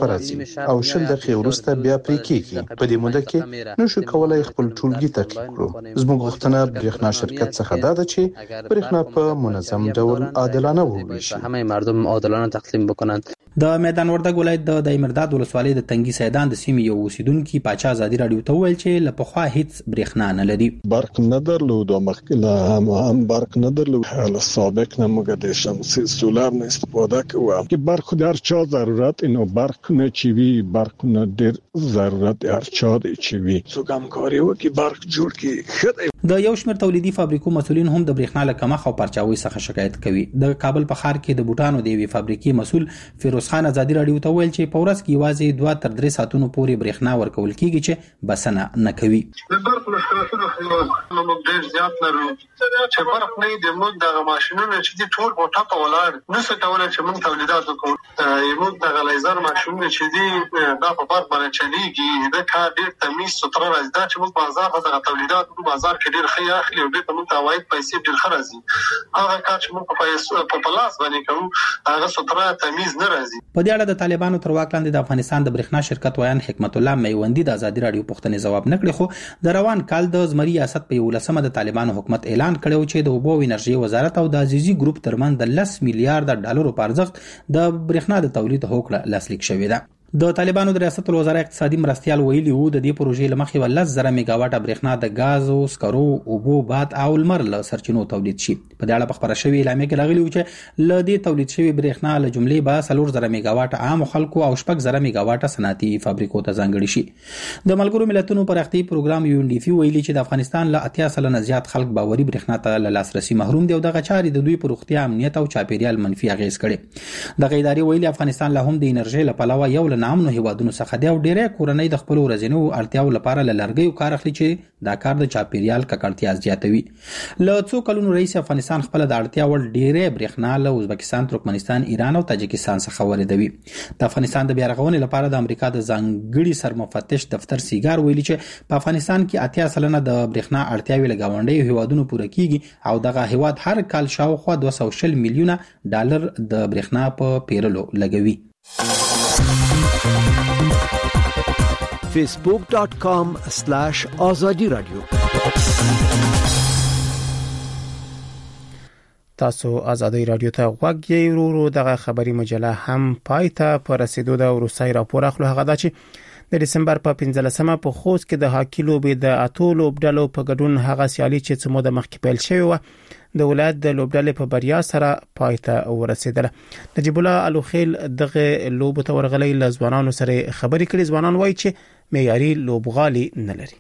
او شل دقیقې وروسته بیا پرې کیږي. په دې موده کې نشو کولای خپل ټولګي تعقیب کړو. زموږ غوښتنه برېښنا شرکت څخه دا ده چې برېښنا په منظم ډول عادلانه وویشي. همه مردم عادلانه تقسیم بکنند. د میدان وردګ ولایت د دایمرداد ولسوالۍ د تنګي سیدان د سیمې یو اوسیدونکو پاچا ازادي رادیو ته ویل چې له پخوا هیڅ برېښنا نه لري. برق نه درلود او مخکې هم هم برق نه درلود. حالا سابق نه موږ د شمسي سولار نه استفاده کوو. که برق خو هر چا ضرورت اینو برق نه چوي برق نه ډېر ضرورت هر چا دی چوي. څوک هم کار وکي برق جوړ کی خدای. د یو شمېر تولیدي فابریکو مسولین هم د برېښنا له کمښت او پرچاوي څخه شکایت کوي. د کابل په ښار کې د بوټانو د یوې فابریکې مسول فیروز خان ازادي رادیو ته ویل چې په ورځ کې یوازې دوه تر درې ساعتونو پورې برېښنا ورکول کیږي چې بسنه نه کوي. د برق مشکلاتونه خو موږ ډېر زیات لرو چې برق نه دی. موږ د ماشينونو چې دي ټول په ټاپه ولاړ نه څه کولای چې موږ تولیدات وکړو. موږ د غلیزر ماشينونه چې دي دا په برق باندې چلیږي. دا کار ډېر تمیز ستر راځي. دا چې موږ بازار ته د تولیدات په بازار کې ډېر ښه اخلي او ډېر موږ ته عواید پیسې ډېر ښه راځي. هغه کار چې موږ په پیسو په پلاس باندې کوو هغه ستر تمیز نه راځي. په دې اړه د طالبانو تر واک لاندې د افغانستان د برېښنا شرکت ویان حکمت الله میوندی د ازادي رادیو پوښتنې ځواب نه کړی، خو د روان کال د زمری ریاست په یولسمه د طالبانو حکومت اعلان کړی چې د اوبو او انرژي وزارت او د عزیزي ګروپ ترمن د لس میلیارډ ډالرو په ارزښت د برېښنا د تولید هوکړه لاسلیک شوې ده. د طالبانو د ریاست الوزرا اقتصادي مرستيال ویلي وو د دې پروژې لمخې ول زره میگاواټه برېښنا د غاز او سکرو اوبو باد او لمر له سرچینو تولید شي. په دې اړه په خبره شوې اعلامیه کې راغلی و چې ل دې تولید شوی برېښنا له جملې به سلور زره میگاواټه عام خلکو او شپږ زره میگاواټه صنعتي فابریکو ته ځانګړي شي. د ملګرو ملتونو پرختي پروګرام یو ان ډي پی ویلي چې د افغانستان له اتیا سلنه زیات خلک باوري برېښنا ته له لاسرسي محروم دي او دغه چارې د دوی پر روغتیا امنیت او چاپیریال منفي اغیز کړي. د غیداري ویلي افغانستان له هم د انرژي له پلوه یو له نامنو هیوادونو خدای او ډیره کورنۍ د خپل ورځنیو اړتیاو لپاره لړګیو کار اخلي چې دا کار د چاپیریال ککړتیا زیاتوي. له څو کلونو رئیس افغانستان خپل د اړتیا ول ډیره برېښنا له ازبکستان، ترکمنستان، ایران او تاجکستان څخه واردوي. د افغانستان د بیارغونې لپاره د امریکا د ځانګړي سرمفتش دفتر سیګار ویلي چې په افغانستان کې اتیا سلنه د برېښنا اړتیاوي لګاونډي هیوادونو پوره کیږي او دغه هیواد هر کال شاوخوا دوه سوه شل میلیونه ډالر د برېښنا په پیرلو لګوي. facebook dot com slash azadi radio. تاسو ازادي رادیو ته غوږ یې ورو دغه خبري مجله هم پایته پر رسیدو د روسي راپور اخلو. هغه دا چې د دسمبر په پنځلسمه په خوست کې د هاکي لوبې د اتو لوبډلو په ګډون هغه سیالي چې څو د مخکې پیل شوی و د ولایت د لوبډلې په بریا سره پایته ورسېدله. نجیب الله الوخیل دغه لوب ته ورغلی لزوانانو سره خبرې کړي. ځوانان وایي چې معیاري لوبغالي نه لري.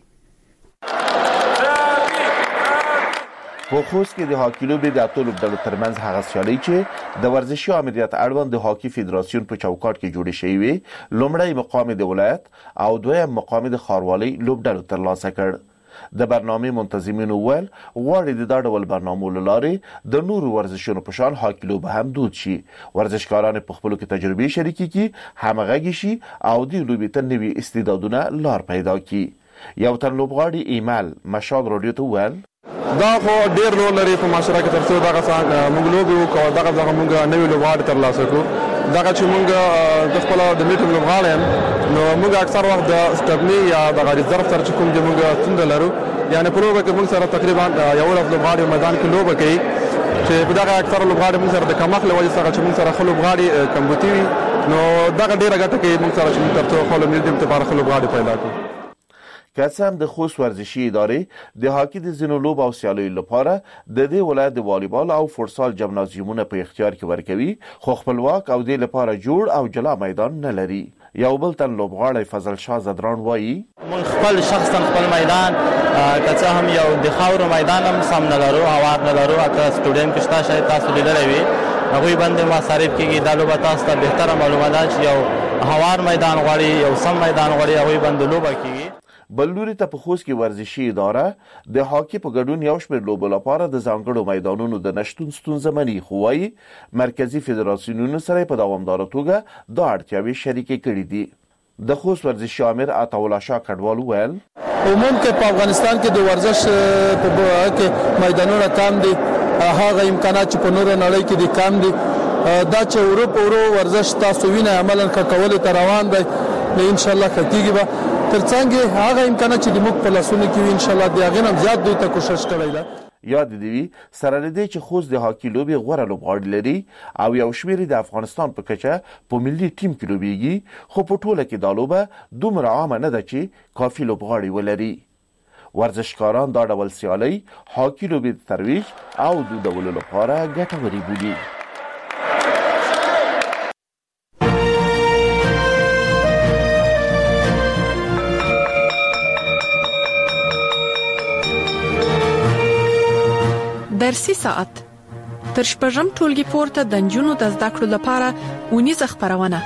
په خوست کې د هاکي لوبې د اتو لوبډلو ترمنځ هغه سیالي چې د ورزشي امنیت اړوند د هاکي فدراسیون په چوکاټ کې جوړې شوې وي لومړی مقام د ولایت او دویم مقام د ښاروالۍ لوبډلو ترلاسه کړ. د برنامه منتظمینو ول غواړي د دا ډول برنامو لارې د نورو ورزشونو په شان هاکي لوب هم دود شي. ورزشکاران په خپلو کې تجربې شریکي کی همغږي شي او د لوبې ته نوي استعدادونه لار پیدا کی. یو تن لوبغاړي ایمل مشال رادیو ته ول دا خو ډیر رول لري په معاشره کې ترڅو دا څنګه موږ لوبي وکړو دغه ځکه موږ نوې لوبغاړي ترلاسه کړو. دغه چې موږ د خپل د میټینګ لوبغاړي نو موږ اکثر وخت د سټپنی یا د غاری ظرف سره چې کوم د موږ څنګه لرو یعنی په لوبه کې موږ سره تقریبا یو ورځ لوبغاړي میدان کې لوبه کوي چې په دغه اکثر لوبغاړي موږ سره د کمخ له وجې سره چې موږ سره خلک لوبغاړي کمبوتی وي نو دغه ډیره ګټه کوي موږ سره چې موږ ترڅو خپل ملي ټیم ته لوبغاړي پیدا کړو. که څه هم د خوست ورزشي ادارې د هاکي د ځینو لوب او سیالیو لپاره د دې ولایت د والیبال او فوټسال جمنازیومونه په اختیار کې ورکوي خو خپلواک او د لپاره جوړ او جلا میدان نه لري. یو بل تن لوبغاړی فضل شاه زدران وایي موږ خپل شخصا خپل میدان که څه هم یو د خاورو میدان هم سم نه لرو هوار نه لرو اته سټوډنټ کې شته شاید تاسو لیدلی وي هغوی باندې مصارف کېږي. دا لوبه تاسو ته بهتره معلومه ده چې یو هوار میدان غواړي یو سم میدان غواړي هغوی باندې لوبه کېږي. بل لوري ته په خوست کې ورزشي اداره د هاکي په ګډون یو شمېر لوبو لپاره د ځانګړو میدانونو د نشتون ستونزه مني خو وايي مرکزي فدراسیونونو سره په دوامداره توګه دا اړتیاوې شریکې کړې دي. د خوست ورزشي امیر عطاالله شاه کډوال ویل عموما کې په افغانستان کې د ورزش په کې میدانونه کم دي هغه امکانات چې په نور نړۍ کې دي کم دي. دا چې اروپا ورو ورزش تاسو وینئ عملاً کول ته روان دی نو ان شاء الله کېږي به ترڅنګ هغه امکانات چې د موږ په لاسونو کې وي ان شاء الله د هغه هم زیات دوی ته کوشش کوي دا یاد دی سره لدی چې خوست د هاکی لوبي غوړه لوبغاړي لري او یو شمېر د افغانستان په کچه په ملي ټیم کې لوبيږي خو په ټوله کې د لوبه دومره عامه نه ده چې کافي لوبغاړي ولري ورزشکاران دا ډول سیالي هاکی لوبي ترویج او د ډول لپاره ګټوري بولي درسي ساعت تر شپږم ټولګي پورته د نجونو د زده کړو لپاره ونیزه خبرونه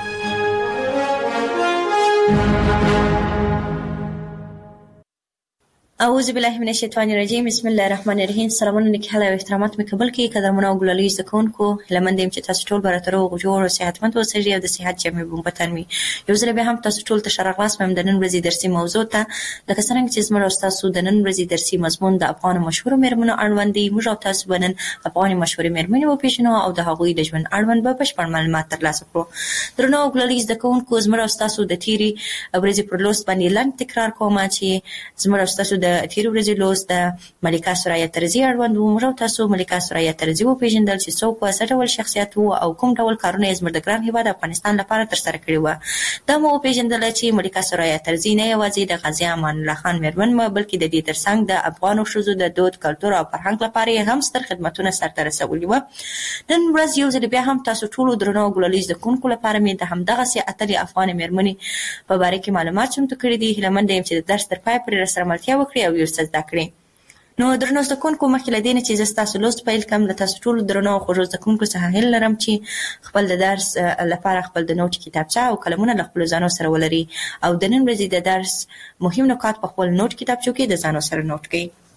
اعوذ بالله من الشیطان الرجیم بسم الله الرحمن الرحیم سلامونه نکهله او احترامات مې قبول کړئ قدرمنو او ګلالي زکونکو لمندیم چې تاسو ټول براترو غوړو او صحتمند اوسئ او د صحت جامع بومبتن وي یو ځل به هم تاسو ټول ته شرغلاس مې د نن ورځې درسي موضوع ته لکه څنګه چې زموږ استاد د نن ورځې درسي مضمون د افغان مشهور مېرمنو اړوند دی موږ تاسو بنن افغان مشهور مېرمنې و پیژنو او د هغوی د ژوند اړوند به بشپړ معلومات ترلاسه کړو درنو او ګلالي زکونکو زموږ استاد د تیری ورځې پر لوست باندې لاندې تکرار کوم چې زموږ استاد د تیری ورځې د ملکه سوریا ترزی اړوند موږ تاسو ملکه سوریا ترزی و پیژندل چې څوک و څه ډول شخصیت وو او کوم ډول کارونه یې زموږ د ګران هیواد افغانستان لپاره تر سره کړی و دا مو پیژندل چې ملکه سوریا ترزی نه یوازې د غازی امان الله خان مېرمن ما بلکې د دې ترڅنګ د افغان ښځو د دود کلتور او فرهنګ لپاره هم ستر خدماتونه سرته رسولي و نن ورځ یو ځل بیا هم تاسو ټول درنو ګلالي زکونکو لپاره مې د همدغه سي اتلې افغان مېرمنې په باره کې معلومات چمتو کړي دي هیله مند یم چې د درس تر پای پورې سره ملتیا وکړي او یو څه زده کړي نو درنو زکونکو مخکې له دې نه چې زه ستاسو لوست پیل کوم له تاسو ټولو درنو خوږو زکونکو څخه هیله لرم چې خپل د درس لپاره خپل د نوټ کتابچه او قلمونه له خپلو ځانو سره ولري او د نن ورځې د درس مهم نکات په خپل نوټ کتابچو کې د ځانو سره نوټ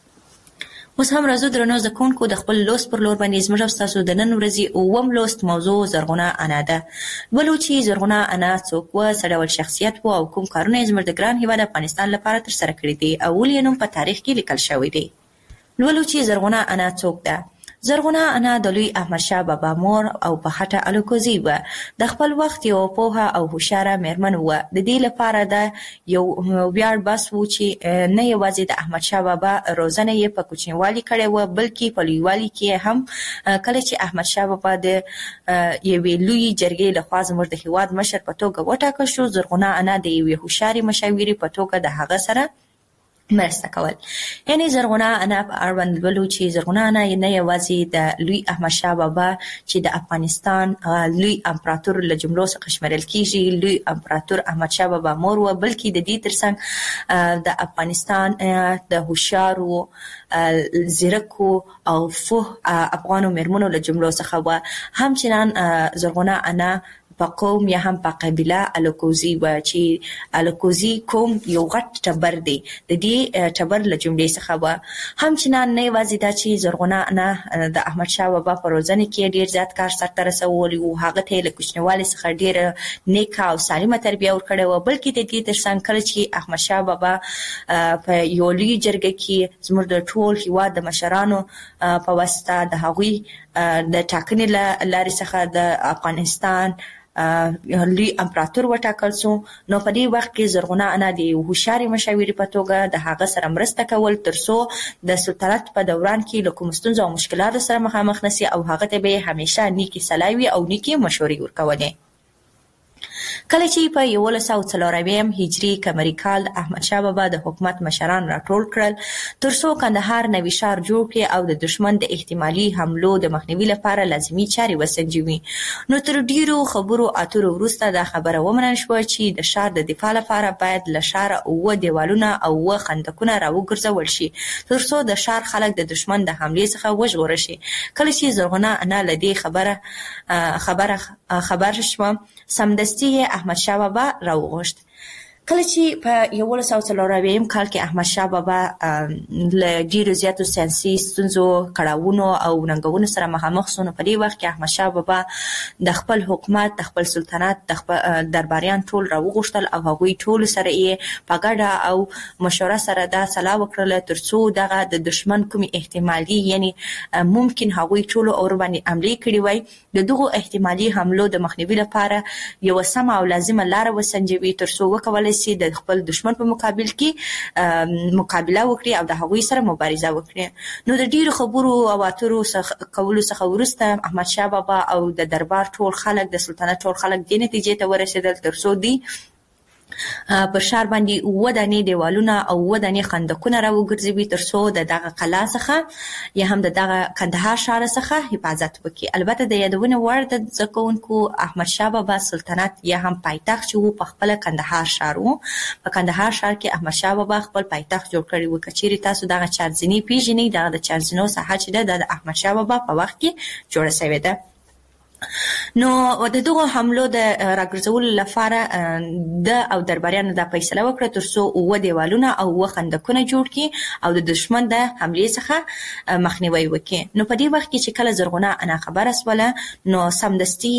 کړئ اوس هم راځو درنو زکونکو د خپل لوست پر لور باندې زموږ ستاسو د نن ورځې اووم لوست موضوع زرغونه انا ده ولو چې زرغونه انا څوک و څه ډول شخصیت و او کوم کارونه یې زموږ د ګران هیواد افغانستان لپاره تر سره کړي دي او ولې نوم په تاریخ کې لیکل شوی دی لولو چې زرغونه انا څوک ده زرغونه انا د لوی احمد شاه بابا مور او په هټه الوکوزي و د خپل وخت یو پوهه او هوښیاره مېرمن و د دې لپاره د یو ویاړ بس و چې نه یوازې د احمد شاه بابا روزنه یې په کوچنیوالي کړې و بلکې په لویوالي کې هم کله چې احمد شاه بابا د یوې لوی جرګې لخوا زموږ د هیواد مشر په توګه وټاکل شو زرغونه انا د یوې هوښیارې مشاورې په توګه د هغه سره مرسته کول یعنی زرغونه انا اړوند ولو چې زرغونه انا نه یوازې د لوی احمد شاه بابا چې د افغانستان لوی امپراتور له جملو څخه شمیرل کیږي لوی امپراتور احمد شاه بابا مور و بلکې د دې ترڅنګ د افغانستان د هوښیارو زیرکو او فوه افغانو مېرمنو له جملو څخه و همچنان زرغونه انا په قوم یا هم په قبیله الوکوزي و چې الوکوزي قوم یو غټ ټبر دی د دې ټبر له جملې څخه و همچنان نه یوازې دا چې زرغونه انا د احمد شاه بابا په روزنه کې ډیر زیات کار سرته رسولی او هغه ته له کوچنیوالي څخه ډیر نیکه او سالمه تربیه ورکړې و بلکې د دې ترڅنګ کله چې احمد شاه بابا په یو لوی جرګه کې زموږ د ټول هیواد د مشرانو په واسطه د هغوی د ټاکنې لارې څخه د افغانستان لوی امپراتور وټاکل شو نو په دې وخت کې زرغونه انا د هوښیارې مشاورې په توګه د هغه سره مرسته کول ترڅو د سلطنت په دوران کې له کوم ستونزو او مشکلاتو سره مخامخ نشي او هغه ته به همیشه نیکی سلاوي او نیکی مشورې ورکولې کله چې په یولس سوه څلورویم هجري قمري کال احمد شاه بابا د حکومت مشران راټول کړل ترڅو کندهار نوي ښار جوړ کړي او د دشمن د احتمالي حملو د مخنیوي لپاره لازمي چارې وسنجوي نو تر ډیرو خبرو اترو وروسته دا خبره ومنل شوه چې د ښار د دفاع لپاره باید له ښاره اووه دیوالونه او اووه خندقونه راوګرځول شي ترڅو د ښار خلک د دشمن د حملې څخه وژغورل شي کله چې زرغونه انا له دې خبره خبره خبر شوه سمدستي احمد شاه بابا راوغوښت کله چې په یو ولس او څلورویم کال کې احمد شاه بابا له ډیرو زیاتو سیاسي ستونزو کړاوونو او ننګونو سره مخامخ شو، نو په دې وخت کې احمد شاه بابا د خپل حکومت، د خپل سلطنت، د خپل درباریان ټول راوغوښتل او هغوی ټول سره یې په ګډه او مشوره سره دا سلا وکړه ترڅو دغه د دشمن کومي احتمالي یعنی ممکن هغوی ټول اور باندې عملي کړي وای، د دغه احتمالي حملو د مخنیوي لپاره یو سم او لازمه لار وسنجوي ترڅو وکولای شي د خپل دشمن په مقابل کې مقابله وکړي او د هغوی سره مبارزه وکړي. نو د ډیرو خبرو او اترو کولو څخه وروسته احمد شاه بابا او د دربار ټول خلک، د سلطنت ټول خلک دې نتیجې ته ورسېدل ترڅو دی پر شهر باندې اوه دانې دیوالونه او اوه دانې خندقونه راوګرځوي ترڅو د دغه قلعه څخه یا هم د دغه کندهار ښار څخه حفاظت وکړي. البته د یادونې وړ د زده کوونکو احمد شاه بابا سلطنت یا هم پایتخت چې و په خپله کندهار ښار و. په کندهار ښار کې احمد شاه بابا خپل پایتخت جوړ کړی و. که چیرې تاسو دغه چارزیني پیژنئ، دغه د چارزینو ساحه چې ده د احمد شاه بابا په وخت کې جوړه شوې ده. نو د دغه حملو د راګرځولو لپاره د او درباریانو د فیصله وکړه ترڅو اوه دیوالونه او اوه خندقونه جوړ کړي او د دشمن د حملې څخه مخنیوي وکړي. نو په دې وخت کې چې کله زرغونه انا خبره سوله، نو سمدستي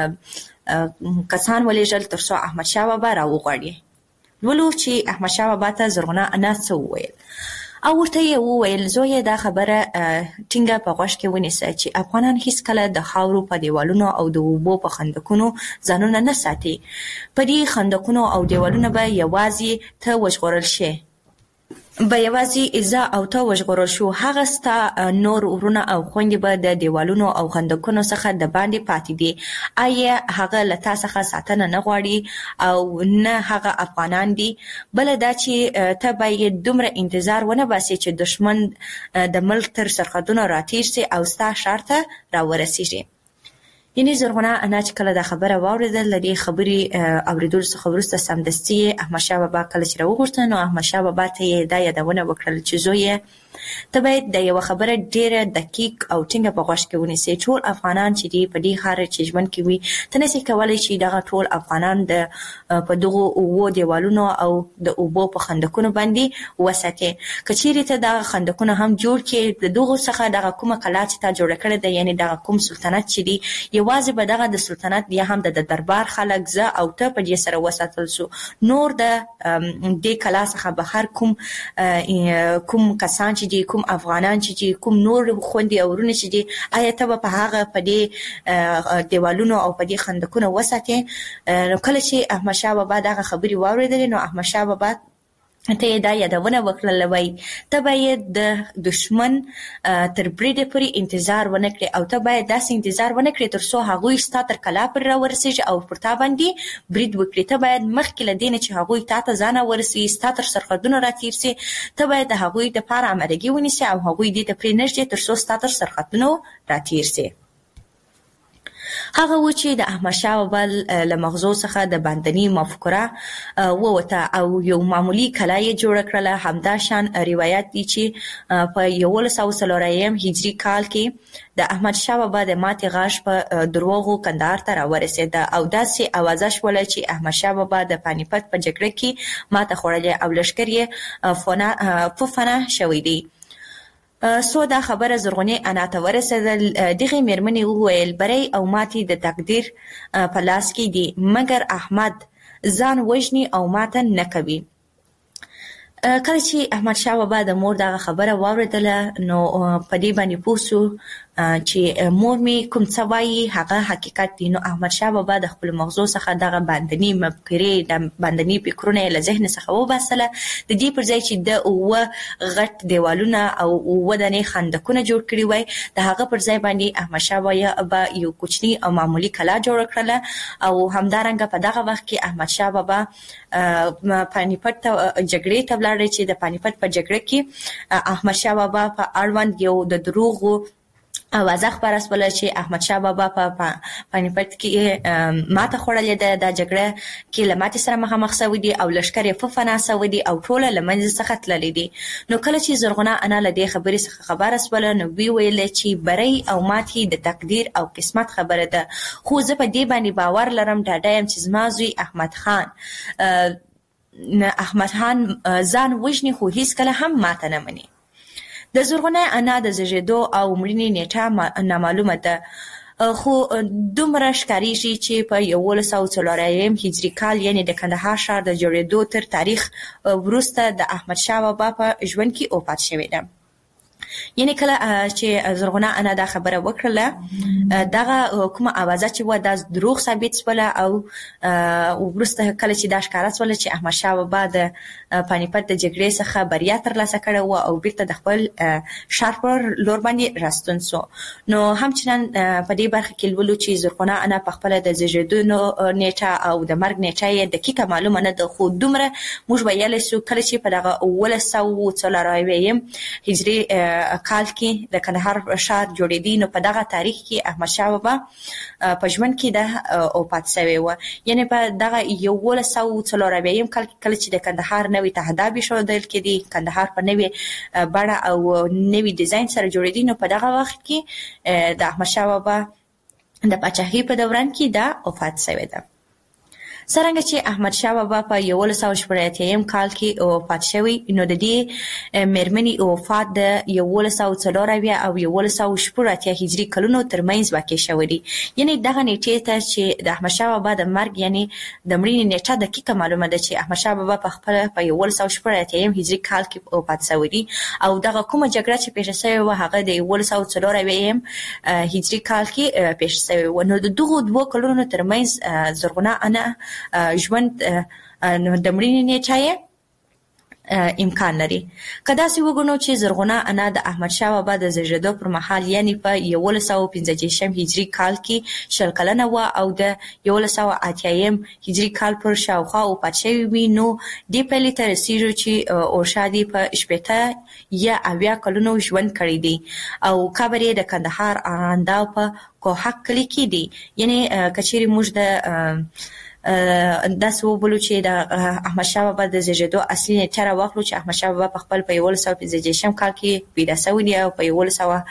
کسان ولېږل ترڅو احمد شاه بابا راوغواړي. ولو چې احمد شاه بابا ته زرغونه انا څه وویل او ورته یې وویل زویه دا خبره ټینګه په غوږ کې ونیسه چې افغانان هیڅکله د خاورو په دیوالونو او د اوبو په خندقونو ځانونه نه ساتي. په دې خندقونو او دیوالونو به یوازې ته وژغورل شي، به یوازې زه او ته وژغورل شو، هغه ستا نور ورونه او خویندې به د دیوالونو او خندقونو څخه د باندې پاتې دي. آیا هغه له تا څخه ساتنه نه غواړي او نه هغه افغانان دي؟ بله دا چې ته باید دومره انتظار ونه باسې چې دشمن د ملک تر سرحدونو راتېر سي او ستا ښار ته راورسېږي. یعنې زرغونه انا چې کله دا خبره واورېدل، له دې خبرې اورېدلو څخه وروسته سمدستي احمد شاه بابا کله چې راوغوښته، نو احمد شاه بابا ته یې دا یادونه وکړل چې زویه ته باید د یوه خبره ډېره دقیق او ټینګه په غوږ کې ونیسې. ټول افغانان چې دي په دې ښار چې ژوند کوي، ته نسې کولی چې دغه ټول افغانان د په دغو اوو دیوالونو او د اوبو په خندقونو باندې وساتې. که چیرې ته دغه خندقونه هم جوړ کړې، د دغو څخه دغه کومه قلعه چې تا جوړه کړې ده، یعنې دغه کوم سلطنت چې دی، یوازې به دغه د سلطنت یا هم د دربار خلک زه او ته په دې سره وساتل سو. نور د دې کلا څخه بهر کوم کوم کسان چې دي، کوم افغانان چې دي، کوم نور خويندې او ورونه چې دي، آیا ته به په هغه په دې دیوالونو او په دې خندقونو وساتې؟ نو کله چې احمد شاه بابا دغه خبرې واورېدلې، نو احمد شاه بابا ته دا یادونه وکړل وای ته باید د دشمن تر بریده پورې انتظار ونه کړې او ته باید داسې انتظار ونه کړې تر څو هغوی ستا تر کلا پر راورسېږي او پر تا باندې برید وکړي. ته باید مخکې له دې نه چې هغوی تا ته ځان ورسوي، ستا تر سرحدونو راتېر سي، ته باید د هغوی دپاره امادګي ونیسې او هغوی دې ته پرېنږدې تر څو ستا تر سرحدونو راتېر سي. هغه و چې د احمد شاه بابا له مغزو څخه د باندني مفکوره ووته او یو معمولي کلا یې جوړه کړله. همدا شان روایت دی چې په یولس سوه څلوریم هجري کال کې د احمد شاه بابا د ماتې غاښ په دروغو کندهار ته راورسېده او داسې اوازه شوله چې احمد شاه بابا د پانیپت په جګړه کې ماته خوړلې او لښکر یې په فنا شوی دی. سو دا خبره زرغونې انا ته ورسېدل. دغې مېرمنې وویل بری او ماتې د تقدیر په لاس کې دي، مګر احمد ځان وژني او ماته نه کوي. کله چې احمد شاه بابا د مور دغه خبره واورېدله، نو په دې باندې پوه سو چې مور مې کوم څه وایي هغه حقیقت دی. نو احمد شاه بابا د خپل مغزو څخه دغه باندني مفکورې، د باندني فکرونه یې له ذهن څخه وباسله. د دې پر ځای چې د اوه غټ دیوالونه او اوه دانې خندقونه جوړ کړي وای، د هغه پر ځای باندې احمد شاه بابا یو کوچني او معمولي کلا جوړه کړله. او همدارنګه په دغه وخت کې احمد شاه بابا پانیپت ته جګړې ته ولاړ چې د پانیپت په جګړه کې احمد شاه بابا په اړوند یو د دروغو اوازه خپره سوله چې احمد شاه بابا په پانیپت کې ماته خوړلې ده، دا جګړه کې له ماتې سره مخامخ سوی دي او لښکر یې په فنا سوی دي او ټوله له منځه څخه تللي دي. نو کله چې زرغونه انا له دې خبرې څخه خبره سوله، نو وی ویل چې بری او ماتې د تقدیر او قسمت خبره ده، خو زه په دې باندې باور لرم، ډاډه یم چې زما زوی احمد خان احمد خان ځان وژني خو هیڅ کله هم ماته نه مني. د زرغونه انا د زیږیدو او مړینې نیټه نامعلومه ده، خو دومره ښکاریږي چې په یولس سوه څلور اویایم هجري کال یعنې د کندهار ښار د جوړېدو تر تاریخ وروسته د احمدشاه بابا په ژوند کې وفات شوې ده. یعنی کله چې زرغونه انا دا خبره وکړله دغه کومه اوازه چې و دا دروغ ثابت شوله او وروسته کله چې دا ښکاره شوله چې احمدشاه بابا د پانیپت د جګړې څخه بریا ترلاسه کړې وه او بیرته د خپل ښار پر لور باندې راستون سو، نو همچنان په دې برخه کې لولو چې زرغونه انا په خپله د زیږېدو نیټه او د مرګ نیټه یې دقیقه معلومه نه ده، خو دومره موږ ویلی سو کله چې په دغه اوولس سوه څلور اویایم هجري کال کې د کندهار ښار جوړېدی، نو په دغه تاریخ کې احمدشاه بابا په ژوند کې د وفات شوی و. یعنی په دغه یولس سوه څلور اویایم کال کې کله چې د کندهار نوی تهداب ایښودل کېدی، کندهار په نوې بڼه او نوي ډیزاین سره جوړېدی، نو په دغه وخت کې د احمدشاه بابا د پاچاهۍ په دوران کې دا وفات شوی ده. څرنګه چې احمدشاه بابا په یولس سوه شپږ اتیایم کال کې وفات شوی، نو د دې مېرمنې وفات د یولس سوه څلور اویا او یولس سوه شپږ اتیا هجري کلونو ترمنځ واقع شوی دی. یعنی دغه نیټې ته چې د احمدشاه بابا د مرګ یعنی د مړینې نیټه دقیقه معلومه ده چې احمدشاه بابا په خپله په یولس سوه شپږ اتیایم هجري کال کې وفات شوی دی، او دغه کومه جګړه چې پیښه شوې وه هغه د یولس سوه څلور اویایم هجري کال کې پیښه شوې وه. نو د دغو دوو کلونو ترمنځ زرغونه انا ژوند د مړینې نیټه یې امکان لري. که داسې وګڼو چې زرغونه انا د احمدشاه بابا د زیږېدو پر مهال یعنې په یولس سوه پنځه دېرشم هجري کال کې شل کلنه وه او د یولس سوه اتیایم هجري کال پر شاوخوا وفات شوې وي، نو دې پایلې ته رسېږو چې اورشادي په شپېته یا اویا کلونو ژوند کړی دی او قبر یې د کندهار ارغنداو په کوهک کلي کې دی. یعنې که چیرې موږ د داسې وبولو چې د احمدشاه بابا د زیږېدو اصلي نیټه راواخلو چې احمدشاه بابا په خپل په یولس سوه پنځه دېرشم کال کې پیدا شوی دی او په یولس سوه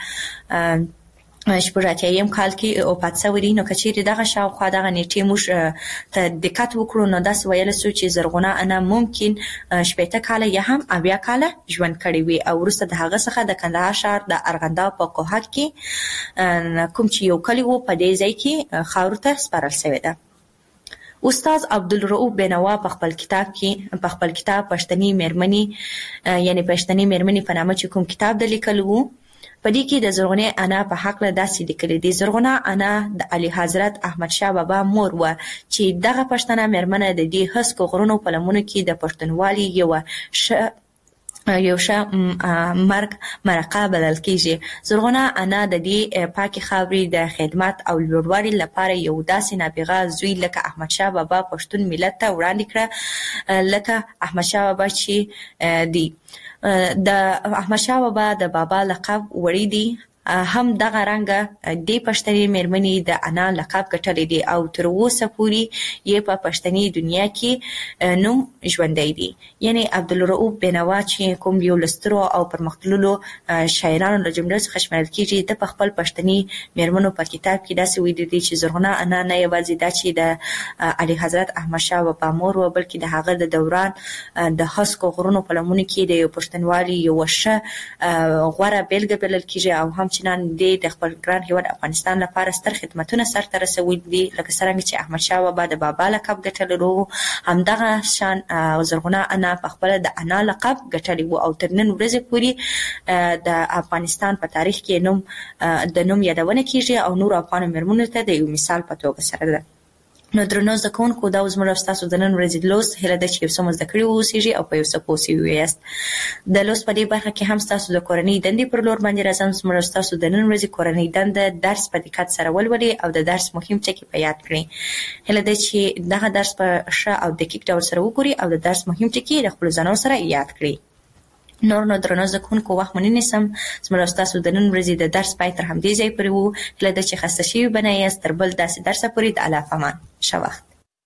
شپږ اتیایم کال کې وفات شوی دی، نو که چیرې دغه شاوخوا دغه نیټې موږ ته دقت وکړو نو داسې ویلی سو چې زرغونه انا ممکن شپېته کاله یا هم اویا کاله ژوند کړی وي او وروسته د هغه څخه د کندهار ښار د ارغنداو په کوهک کې کوم چې یو کلي و په دې ځای کې خاورو ته سپارل شوې ده. استاد عبدالرؤف بینوا په خپل کتاب کې په خپل کتاب پښتني مېرمنې یعنی پښتني مېرمنې په نامه چې کوم کتاب د لیکلو وو، په دې کې د زرغونه انا په حق له داسې لیکلي دي: زرغونه انا د علي حضرت احمدشاه بابا مور و چې دغه پښتنه مېرمنه د دې هسکو غرونو په لمنو کې د پښتونوالي یوه ښه یو ښه مرګ مرقه بلل کېږي. زرغونه انا د دې پاکې خاورې د خدمت او لوړوالي لپاره یو داسې نابغه زوی لکه احمدشاه بابا پښتون ملت ته وړاندې کړه لکه احمدشاه بابا چې دی. د احمدشاه بابا د بابا لقب وړی دی، هم دغه رنګه د پښتني مېرمنې د انا لقب ګټلی دی او تر اوسه پورې یې په پښتني دنیا کې نوم ژوندی دی. یعنی عبدالرؤف بینوا چې کوم یو له سترو او پرمختللو شاعرانو له جملې څخه شمیرل کېږي، د په خپل پښتني مېرمنو په کتاب کې داسې ویلي دی چې زرغونه انا نه یوازې دا چې د علي حضرت احمدشاه بابا مور وه بلکې د هغه د دوران د هسکو غرونو په لمنو کې د یو پښتونوالي یوه ښه غوره بېلګه بلل کېږي او هم چې نن د خپل ګران هیواد افغانستان لپاره ستر خدمتونه سرته رسولي دي، لکه څرنګه چې احمدشاه بابا د بابا لقب ګټلی و همدغه شان زرغونه انا په خپله د انا لقب ګټلی و او تر نن ورځې پورې د افغانستان په تاریخ کې نوم د نوم یادونه کېږي او نورو افغانو مېرمنو ته د یو مثال په توګه سره ده. نو درنو زده کوونکو دا زموږ او ستاسو د نن ورځې لوست هیله ده چې یو څه مو زده کړي واوسیږي او په یو څه پوه سوي یاست. د لوست په دې برخه کې هم ستاسو د کورنۍ دندې پر لور باندې راځم. زموږ او ستاسو د نن ورځې کورنۍ دنده درس په دقت سره ولولئ او د درس مهم ټکي په یاد کړئ. هیله ده چې دغه درس په ښه او دقیق ډول سره وګورئ او د درس مهم ټکي د خپلو ځانونو سره یاد کړئ. نور نو درنو زده کوونکو وخت مو نه نیسم. زموږ او ستاسو د نن ورځې د درس پای تر همدې ځای پورې و. هیله ده چې خسته شوي به نه یاست. تر بل داسې درسه پورې د الله په امان. ښه وخت.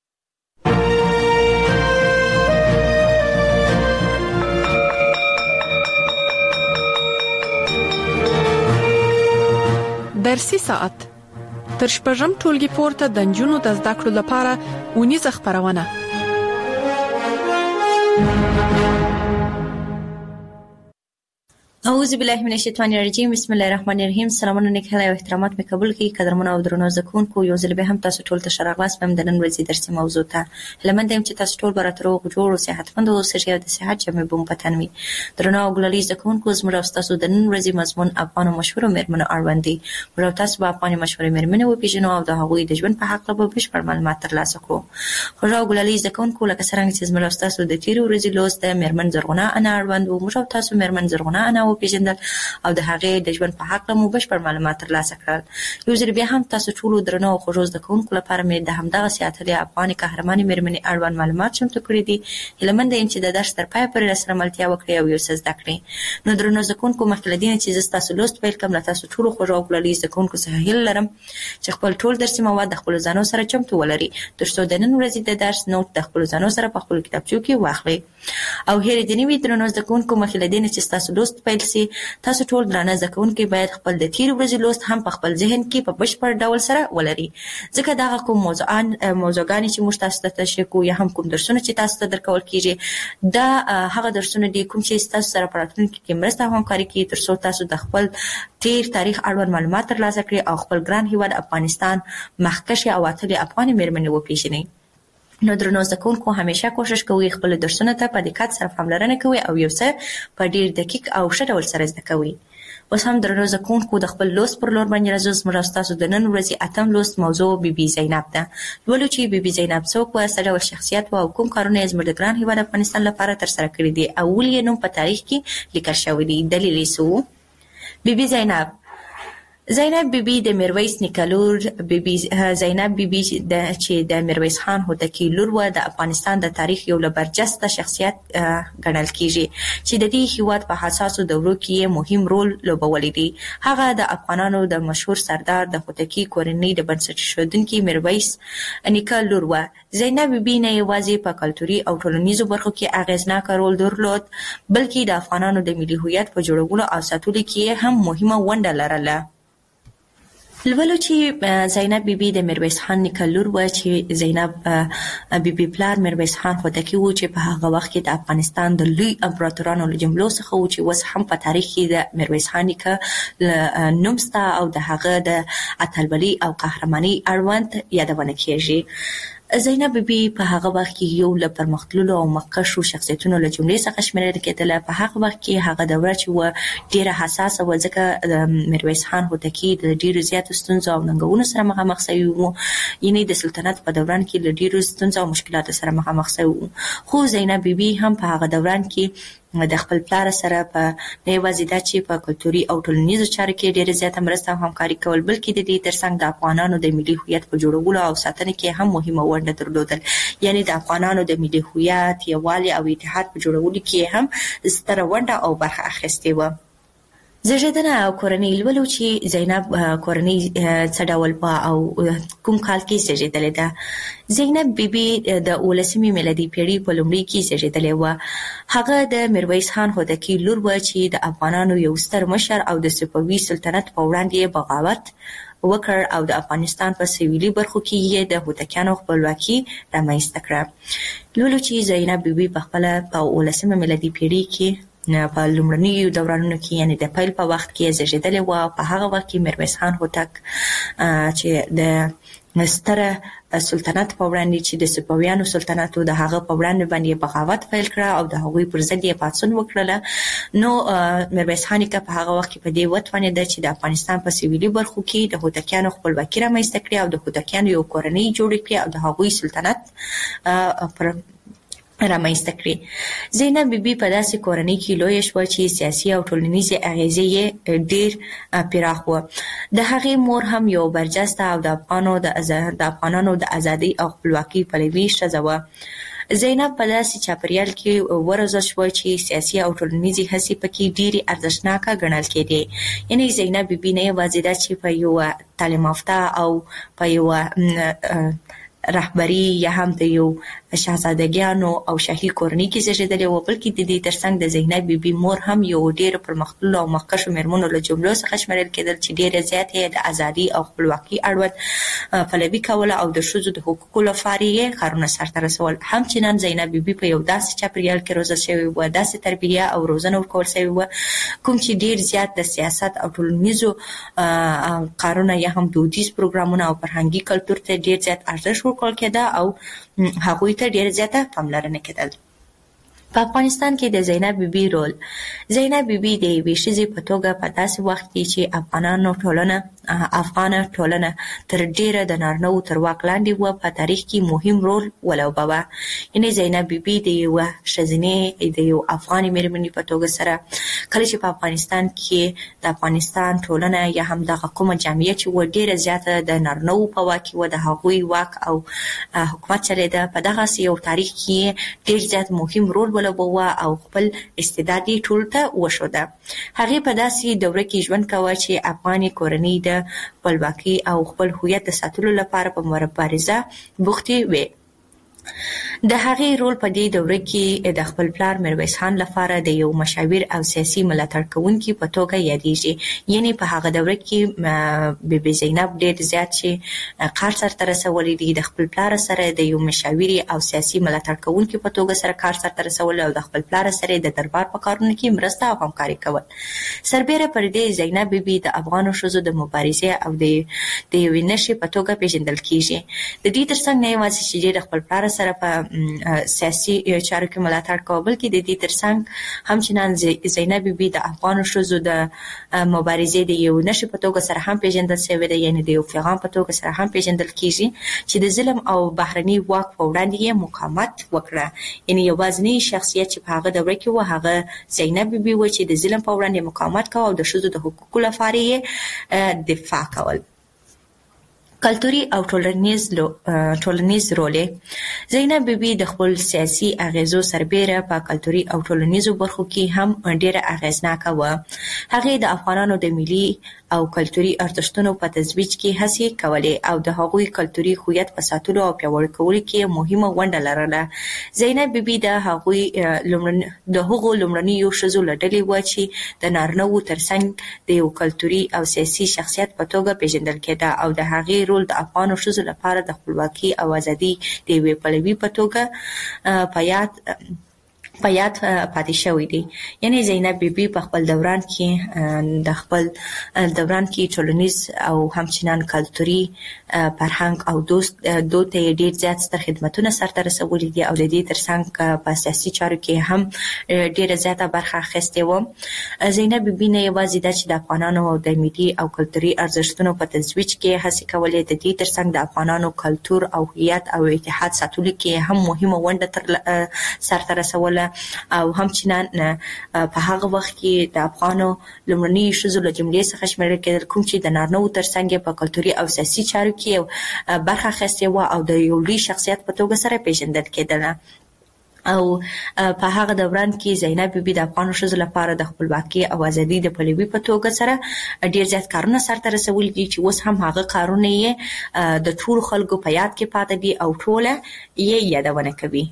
درسي ساعت تر شپږم ټولګي پورته د نجونو د زده کړو لپاره ونیزه خپرونه. اعوذ بالله من الشیطان الرجیم. بسم الله الرحمن الرحیم. سلامونه نیک هلا او احترامات مې قبول کړئ. قدرمن او درنو زکونکو، یو ځل به هم تاسو ټول ته شراغلاس پم د نن ورځې درسي موضوع ته لمن دیم چې تاسو ټول براتر او جوړ او صحتمند او سري د صحت جمع بوم پتن وي. درنو او ګلالي زکونکو، زموږ تاسو د نن ورځې مضمون افغان مشهور مېرمنو اړوند دي. موږ تاسو په افغان مشهور مېرمنو او پیژنو او د هغوی د ژوند په حق له بشپړ معلومات ترلاسه کړو. خو او ګلالي زکونکو، لکه څنګه چې زموږ تاسو د تیر ورځې لوست د مېرمن زرغونه انا اړوند او موږ تاسو مېرمن زرغونه انا او پیژندل او د هغه د ژوند په حق له بشپړ معلومات ترلاسه کړل. یو ځل بیا هم تاسو ټول درنو او خوږ زکونکو لپاره مې د همدغه سیاحتي افغاني قهرماني مېرمنې اړوند معلومات چمتو کړی دي. هلمند یم چې د درس تر پای پورې سره ملتیا وکړي او یو څه زده کړي. نو درنو زکونکو، مخکې له دې چې تاسو لوست پیل کوم، تاسو ټول خوږ او ګلالي زکونکو څخه هیله لرم چې خپل ټول درسي مواد د خپل ځانو سره چمتو ولري ترڅو د نن ورځې د درس نوٹ د خپل ځانو سره په خپل کتابچو کې واخلئ. او هېر دې نه وي درنو زکونکو، مخکې له دې چې تاسو لوست پیل سي، تاسو ټول درنه زکونکو باید خپل د تیر ورځې لوست هم په خپل ذهن کې په بشپړ ډول سره ولري، ځکه دا کوم موضوعان موضوعګانی چې موږ تاسو ته تشریح کوو یا هم کوم درسونه چې تاسو ته درکول کیږي، دا هغه درسونه دي کوم چې تاسو سره په راتلونکي کې مرسته او همکاري کوي ترڅو تاسو د خپل تیر تاریخ اړوند معلومات ترلاسه کړئ او خپل ګران هیواد افغانستان مخکښې او اتلې افغاني مېرمنې وپېژنئ. نو درنو زکونکو، همیشه کوشش کوئ خپل درسونه ته په دقت سره پاملرنه کوئ او یو څه په ډیر دقیق او ښه ډول سره زده کوئ. اوس هم درنو زکونکو، د خپل لوست پر لور باندې راځو. زموږ تاسو د نن ورځې اتم لوست موضوع بیبي زینب ده. لولو چې بیبي زینب څوک وه، څه ډول شخصیت وه او کوم کارونه یې زموږ د ګران هیواد افغانستان لپاره ترسره کړي دي او ولې یې نوم په تاریخ کې لیکل شوی دی. دلیل یې څه و؟ بیبي زینب زینب بیبي د میرویس نیکه لور. بیبي زینب بیبي چې د میرویس خان هوتکی لور وه، د افغانستان د تاریخ یو له برجسته شخصیت ګڼل کیږي چې د دې هیواد په حساسو دورو کې یې مهم رول لوبولی دی. هغه د افغانانو د مشهور سردار د هوتکی کورنۍ د بنسټ ایښودونکي میرویس نیکه لور وه. زینب بیبي نه یوازې په کلتوري او ټولنیزو برخو کې اغیزناک رول درلود، بلکې د افغانانو د ملي هویت په جوړولو او ساتلو کې هم مهمه ونډه لرله. لولو چې زینب بیبي د میرویس خان نیکه لور وه، چې زینب بیبي پلار میرویس خان هوتکی و چې په هغه وخت کې د افغانستان د لوی امپراتورانو له جملو څخه و چې اوس هم په تاریخ کې د میرویس خان نیکه نوم شته او د هغه د اتلولۍ او قهرمانۍ اړوند یادونه کیږي. زینب بیبي په هغه وخت کې یو له پرمختللو او مخکښو شخصیتونو له جملې څخه شمیرل کېدله. په هغه وخت کې هغه دوره چې وه ډېره حساسه وه، ځکه د میرویس خان هوتکي د ډېرو زیاتو ستونزو او ننګونو سره مخامخ شوي وو، یعنې د سلطنت په دوران کې له ډېرو ستونزو او مشکلاتو سره مخامخ شوي وو. خو زینب بیبي هم په هغه دوران کې د خپل پلار سره په نه یوازې دا چې په کلتوري او ټولنیزو چارو کې ډېره زیاته مرسته او همکاري کول، بلکې د دې ترڅنګ د افغانانو د ملي هویت په جوړولو او ساتنه کې هم مهمه ونډه درلودل. یعنې د افغانانو د ملي هویت، یووالي او اتحاد په جوړولو کې هم ستره ونډه او برخه اخیستې وه. زیږیدنه او کورنۍ. لولو چې زینب کورنۍ څه ډول وه او کوم کال کې زیږېدلې ده. زینب بیبي د اوولسمې میلادي پیړۍ په لومړي کې زیږېدلې وه. هغه د میرویس خان هوتکی لور وه چې د افغانانو یو ستر مشر او د صفوي سلطنت په وړاندې بغاوت وکړ او د افغانستان په سویلي برخو کې یې د هوتکیانو خپلواکي رامنځته کړه. لولو چې زینب بیبي په خپله په اوولسمه میلادي پیړۍ کې په لومړنیو دورانونو کې، یعنې د پیل په وخت کې زیږېدلې وه. په هغه وخت کې میرویس خان هوتک چې د ستره سلطنت په وړاندې چې د صفویانو سلطنت و، د هغه په وړاندې باندې بغاوت پیل کړه او د هغوی پر ضد یې پاڅون وکړله. نو میرویس خان نیکه په هغه وخت کې په دې وتوانېده چې د افغانستان په سویلي برخو کې د هوتکیانو خپلواکي رامنځته کړي او د هوتکیانو یو کورنۍ جوړه کړي او د هغوی سلطنت پر رامنځته کړي. زینب بیبي په داسې کورنۍ کې لویه شوه چې سیاسي او ټولنیزې اغیزې یې ډېر پراخ وه. د هغې مور هم یو برجسته او د افغانو د افغانانو د ازادۍ او خپلواکۍ پلوي ښځه وه. زینب په داسې چاپریال کې وروزل شوه چې سیاسي او ټولنیزې هڅې پکې ډېرې ارزښتناکه ګڼل کېدې. یعنې زینب بیبي نه یوازې دا چې په یوه تعلیم یافته او په یوه رهبری یا هم د یو شاهزادګانو او شاهي کورنۍ کې زیږیدلې و، بلکې د دې ترڅنګ د زینب بیبي مور هم یو ډېر پرمختللو او مخکښو مېرمنو له جملو څخه شمیرل کېدل چې ډېره زیاتې د ازادي او خپلواکي اړوند پلوي کوله او د ښځو د حقوقو لپاره یې کارونه سرته رسول. همچنان زینب بیبي په یو داسې چاپریال کې روزل شوې وه، داسې تربیه او روزنه ورکول شوې وه کوم چې ډېر زیات د سیاست او ټولنیزو کارونه یا هم دودیز پروګرامونه او فرهنګي کلتور ته ډېر زیات ارزښت ورکول کېده او هغوی ته ډېر زیاته پاملرنه کېدل. په افغانستان کې د زینب بیبي رول. زینب بیبي د یوې ښځې په توګه په داسې وخت کې چې افغانانو ټولنه افغانه ټولنه تر ډیره د نارینه‌وو تر واک لاندې وه په تاریخ کې مهم رول ولوباوه. یعنې زینب بیبي د یوه ښځینې د یو افغانې مېرمنې په توګه سره کله چې په افغانستان کې د افغانستان ټولنه یا هم دغه کومه جامعه چې وه ډیره زیاته د نارینه‌وو په واک کې وه، د هغوی واک او حکومت چلېده، په دغسې یو تاریخ کې ډیر زیات مهم رول ولوباوه او خپل استعداد یې ټولو ته وښوده. هغې په داسې دوره کې ژوند کوه چې افغاني کورنۍ د خپلواکۍ او خپل هویت د ساتلو لپاره په مبارزه بوختې وې. د هغې رول په دې دوره کې د خپل پلار میرویس خان لپاره د یو مشاور او سیاسي ملاتړ کوونکي په توګه یادېږي. یعنې په هغه دوره کې بیبي زینب ډېر زیات چې کار سرته رسولی دی، د خپل پلار سره د یو مشاوري او سیاسي ملاتړ کوونکي په توګه سره کار سرته رسول او د خپل پلار سره د دربار په کارونو کې مرسته او همکاري کول. سربیره پر دې زینب بیبي د افغانو ښځو د مبارزې او د د یوې نښې په توګه پیژندل کیږي. د دې ترڅنګ نه یوازې چې د خپل پلار سره په سیاسي چارو کې ملاتړ کوي، بلکې د دې ترڅنګ همچنان زینب بیبي د افغانو ښځو د مبارزې د یو نښې په توګه سره هم پیژندل شوې ده، یعنې د یو پیغام په توګه سره هم پیژندل کیږي چې د ظلم او بهرني واک په وړاندې یې مقاومت وکړه. یعنې یوازینی شخصیت چې په هغه دوره کې و هغه زینب بیبي و چې د ظلم په وړاندې مقاومت کوه او د ښځو د حقوقو لپاره یې دفاع کول. کلتوري او ټولنیز ټولنیز رول. زینب بیبي د خپل سیاسي اغیزو سربیره په کلتوري او ټولنیزو برخو کې هم ډیره اغیزناکه وه. هغې د افغانانو د ملي او کلتوري ارزښتونو په ترویج کې هڅې کولې او د هغوی کلتوري هویت په ساتلو او پیاوړي کولو کې مهمه ونډه لرله. زینب بیبي د هغوی د هغو لومړنیو ښځو له ډلې وه چې د نارینه‌وو ترڅنګ د یو کلتوري او سیاسي شخصیت په توګه پیژندل کېده او د هغې رول د افغانو ښځو لپاره د خپلواکۍ او ازادۍ د یوې پلوي په توګه په یاد په یاد پاتې شوی دی. یعنې زینب بیبي په خپل دوران کې د خپل دوران کې ټولنیز او همچنان کلتوري فرهنګ او دوست دود ته ډېر زیات ستر خدمتونه سرته رسولي دي او د دې ترڅنګ په سیاسي چارو کې هم ډېره زیاته برخه اخیستې وه. زینب بیبي نه یوازې دا چې د افغانانو او د ملي او کلتوري ارزښتونو په ترویج کې هڅې کولې، د دې ترڅنګ د افغانانو کلتور او هویت او اتحاد ساتلو کې هم مهمه ونډه سرته رسوله او همچنان په هغه وخت کې د افغانو لومړني ښځو له جملې څخه شمیرل کېدل کوم چې د نارینه‌وو ترڅنګ په کلتوري او سیاسي چارو کې برخه اخیستې وه او د یو لوی شخصیت په توګه سره پیژندل کېدله. او په هغه دوران کې زینب بیبي د افغانو ښځو لپاره د خپلواکۍ او ازادۍ د پلوي په توګه سره ډېر زیات کارونه سرته رسولي دي چې اوس هم هغه کارونه یې د ټولو خلکو په یاد کې پاتې دي او ټوله یې یادونه کوي.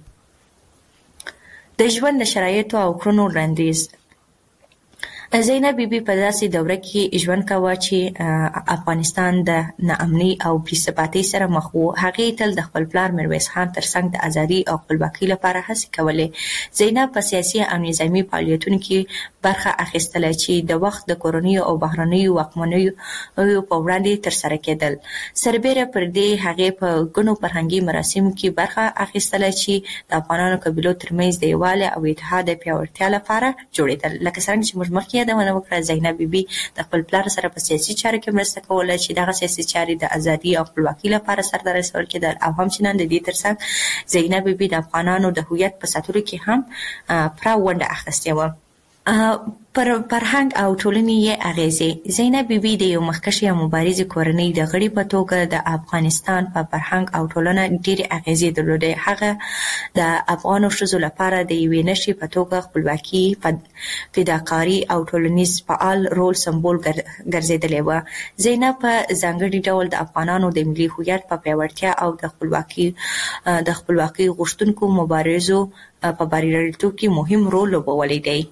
د ژوند د شرایطو او کړنو وړاندیز. زینب بیبي په داسې دوره کې ژوند کاوه چې افغانستان د ناامنۍ او بې ثباتۍ سره مخ و. هغې تل د خپل پلار میرویس خان ترڅنګ د ازادۍ او خپلواکۍ لپاره هڅې کولې. زینب په سیاسي او نظامي فعالیتونو کې برخه اخیستله چې د وخت د کورنیو او بهرنیو واکمنیو په وړاندې ترسره کېدل. سربیره پر دې هغې په ګڼو فرهنګي مراسمو کې برخه اخیستله چې د افغانانو قبیلو ترمنځ د یووالي او اتحاد د پیاوړتیا لپاره جوړېدل. لکه څرنګه چې موږ مخکې یادونه وکړه، زینب بیبي د خپل پلار سره په سیاسي چارو کې مرسته کوله چې دغه سیاسي چارې د ازادۍ او خپلواکۍ لپاره سرته رسول کېدل او همچنان د دې ترڅنګ زینب بیبي د افغانانو د هویت په ساتلو کې هم پوره ونډه اخیستې وه. پر فرهنګ او ټولنې اغیزې. زینب بیبي د یو مخکښې او مبارزې کورنۍ د غړي په توګه د افغانستان په فرهنګ او ټولنه ډېرې اغیزې درلودې. هغه د افغانو ښځو لپاره د یوې نښې په توګه خپلواکي، فداکاري او ټولنیز فعال رول سمبول ګرځېدلې وه. زینب په ځانګړي ډول د افغانانو د ملي هویت په پیاوړتیا او د خپلواکي د خپلواکي غوښتونکو مبارزو په بریالیتوب کې مهم رول لوبولی دی.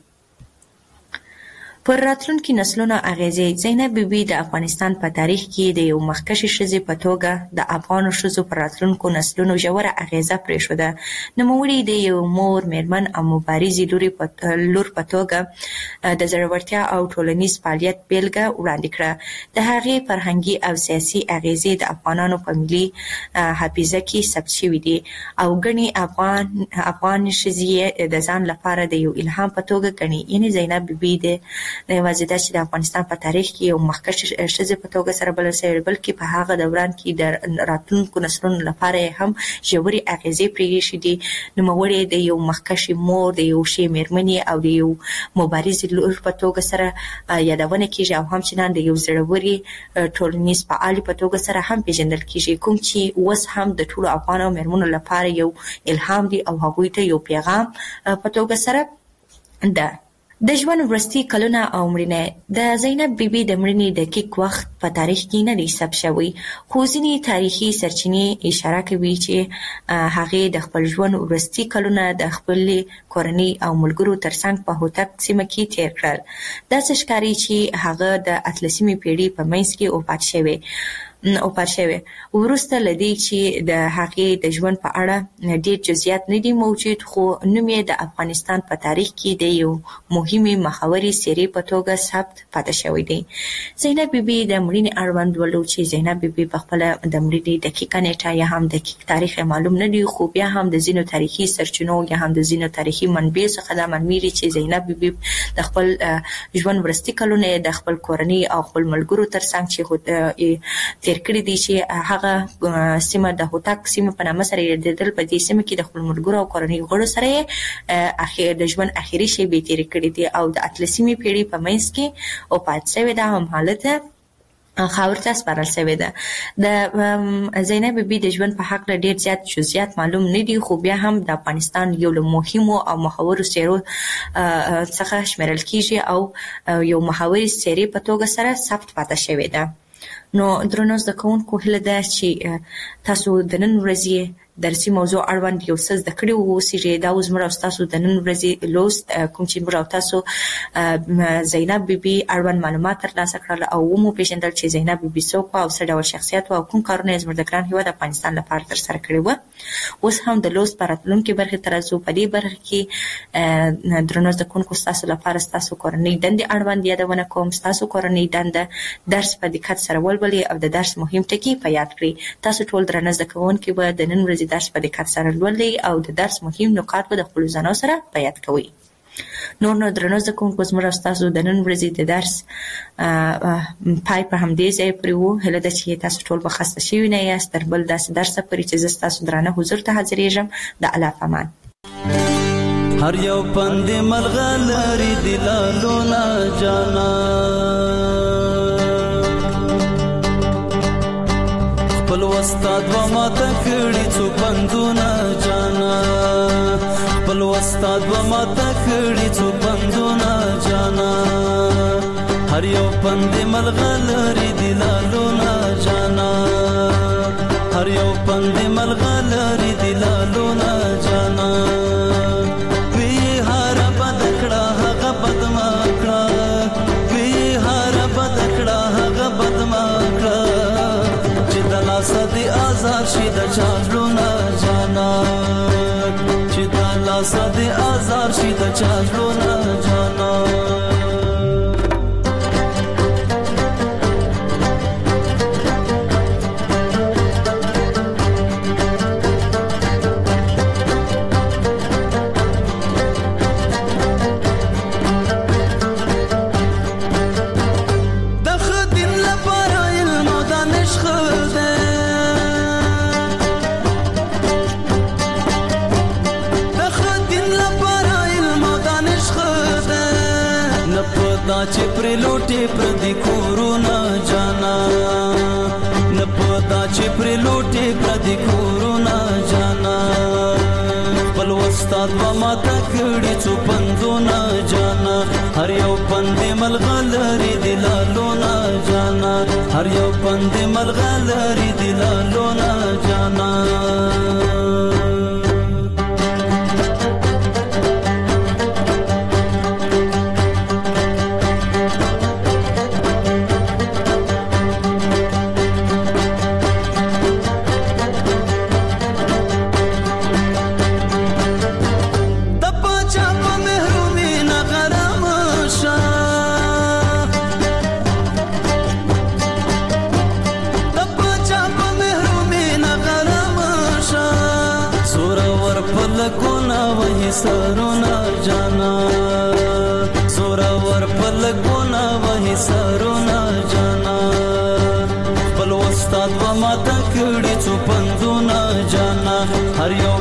پر راتلونکي نسلونو اغیزې. زینب بیبي د افغانستان په تاریخ کې د یو مخکښې ښځې په توګه د افغانو ښځو پر راتلونکو نسلونو ژوره اغیزه پرېښوده. نوموړې د یو مور، میرمن او مبارزې لور په توګه د زړورتیا او ټولنیز فعالیت بیلګه وړاندې کړه. د هغې فرهنګي او سیاسي اغیزې د افغانانو په ملي حافظه کې ثبت شوي دي او ګڼې افغان افغان ښځې د ځان لپاره د یو الهام په توګه ګڼي. یعنې زینب بیبي د نه یوازې دا چې د افغانستان په تاریخ کې یو مخکښې ښځې په توګه سره بلل شوې، بلکې په هغه دوران کې د راتلونکو نسلونو لپاره یې هم ژورې اغیزې پرېښې دي. نوموړې د یو مخکښې مور، د یو ښې مېرمنې او د یو مبارزې لور په توګه سره یادونه کېږي او همچنان د یو زړورې ټولنیز فعالې په توګه سره هم پېژندل کېږي، کوم چې اوس هم د ټولو افغانو مېرمنو لپاره یو الهام دی او هغوی ته یو پیغام په توګه سره ده. د ژوند وروستي کلونه او مړینه. د زینب بیبي د مړینې دقیق وخت په تاریخ کې نه دی ثبت شوی، خو ځینې تاریخي سرچینې اشاره کوي چې هغې د خپل ژوند وروستي کلونه د خپلې کورنۍ او ملګرو ترڅنګ په هوتک سیمه کې تیر کړل. داسې ښکاري چې هغه د اتلسمې پیړۍ په منځ کې وفات شوی وفات شوی وروسته له دې چې د هغې د ژوند په اړه ډېر جزئیات نه دي موجود، خو نوم یې د افغانستان په تاریخ کې د یو مهمې مخورې څېرې په توګه ثبت پاتې شوی دی. زینب بیبي د مړینې اړوند ولو چې زینب بیبي په خپله د مړینې دقیقه نیټه یا هم دقیق تاریخ معلوم نه دی، خو بیا هم د ځینو تاریخي سرچینو یا هم د ځینو تاریخي منبعو څخه دا معلومیږي چې زینب بیبي د خپل ژوند وروستي کلونه د خپل کورنۍ او خپل ملګرو ترڅنګ چې تیر کړي دي چې هغه سیمه د هوتک سیمه په نامه سره یادېدل. په دې سیمه کې د خپل ملګرو او کورنۍ غړو سره یې اخر د ژوند اخري شېبې تېرې کړي دي او د اتلسمې پیړۍ په منځ کې وفات شوې ده. هم حالت خاورې ته سپارل شوې ده. د زینب بیبي د ژوند په هکله ډېر زیات جزئیات معلوم نه دي، خو بیا هم د افغانستان یو له مهمو او محورو څېرو څخه شمیرل کېږي او یو محوري څېرې په توګه سره ثبت پاتې شوې ده. نو درنو زده کوونکو، هیله ده چې تاسو د نن ورځې درسي موضوع اړوند یو څه زده کړي واوسئ. دا اوس موږ او تاسو د نن ورځې لوست کوم چې موږ او تاسو زینب بیبي اړوند معلومات ترلاسه کړل او ومو پېژندل چې زینب بیبي څوک وه او څه ډول شخصیت وه او کوم کارونه یې زموږ د ګران هېواد افغانستان لپاره ترسره کړي وه. اوس هم د لوست په راتلونکې برخې ته راځو. په دې برخه کې درنو زده کوونکو، ستاسو لپاره ستاسو کورنۍ دندې اړوند یادونه کوم. ستاسو کورنۍ دنده درس په دقت سره ولولئ او د درس مهم ټکي په یاد کړئ. تاسو ټول درنه زده کوونکي به د نن ورځې درس په دقت سره لولئ او د درس مهم نکات به د خپلو ځانو سره په یاد کوئ. نور نو درنو زده کوونکو، زموږ او ستاسو د نن ورځې د درس پای په همدې ځای پورې و. هیله ده چې تاسو ټول به خسته شوي نه یاست. تر بل داسې درسه پورې چې زه ستاسو درانه حضور ته حاضرېږم، د الله په امان. هر یو پند ملغلری دلالونه جانا خپل استاد و ماته کړي څو پندونه جانا خپل استاد و ماته کړي څو پندونه جانا هر یو پند ملغلری دلالونه جانا هر یو پند ملغلری دلالونه جانا وی هر بدکړه هغه بدمکړه وی هر بدکړه هغه بدمکړه چې د لاس دی آزاد شي د چالونه جانا چې د لاس دی آزاد شي د چالونه جانا خ پر لوټه پر دی کورونا جانا نه پتا چې پر لوټه پر دی کورونا جانا خپل استاد و ما تکړی څو پندونه جانا هر یو پند ملغلری دلالونا جانا هر یو پند ملغلری دلالونا جانا سرونا جانا سورا ور پلګونا وਹੀ سرونا جانا خپل استاد و ما تکړی څو پندونا جانا هر یو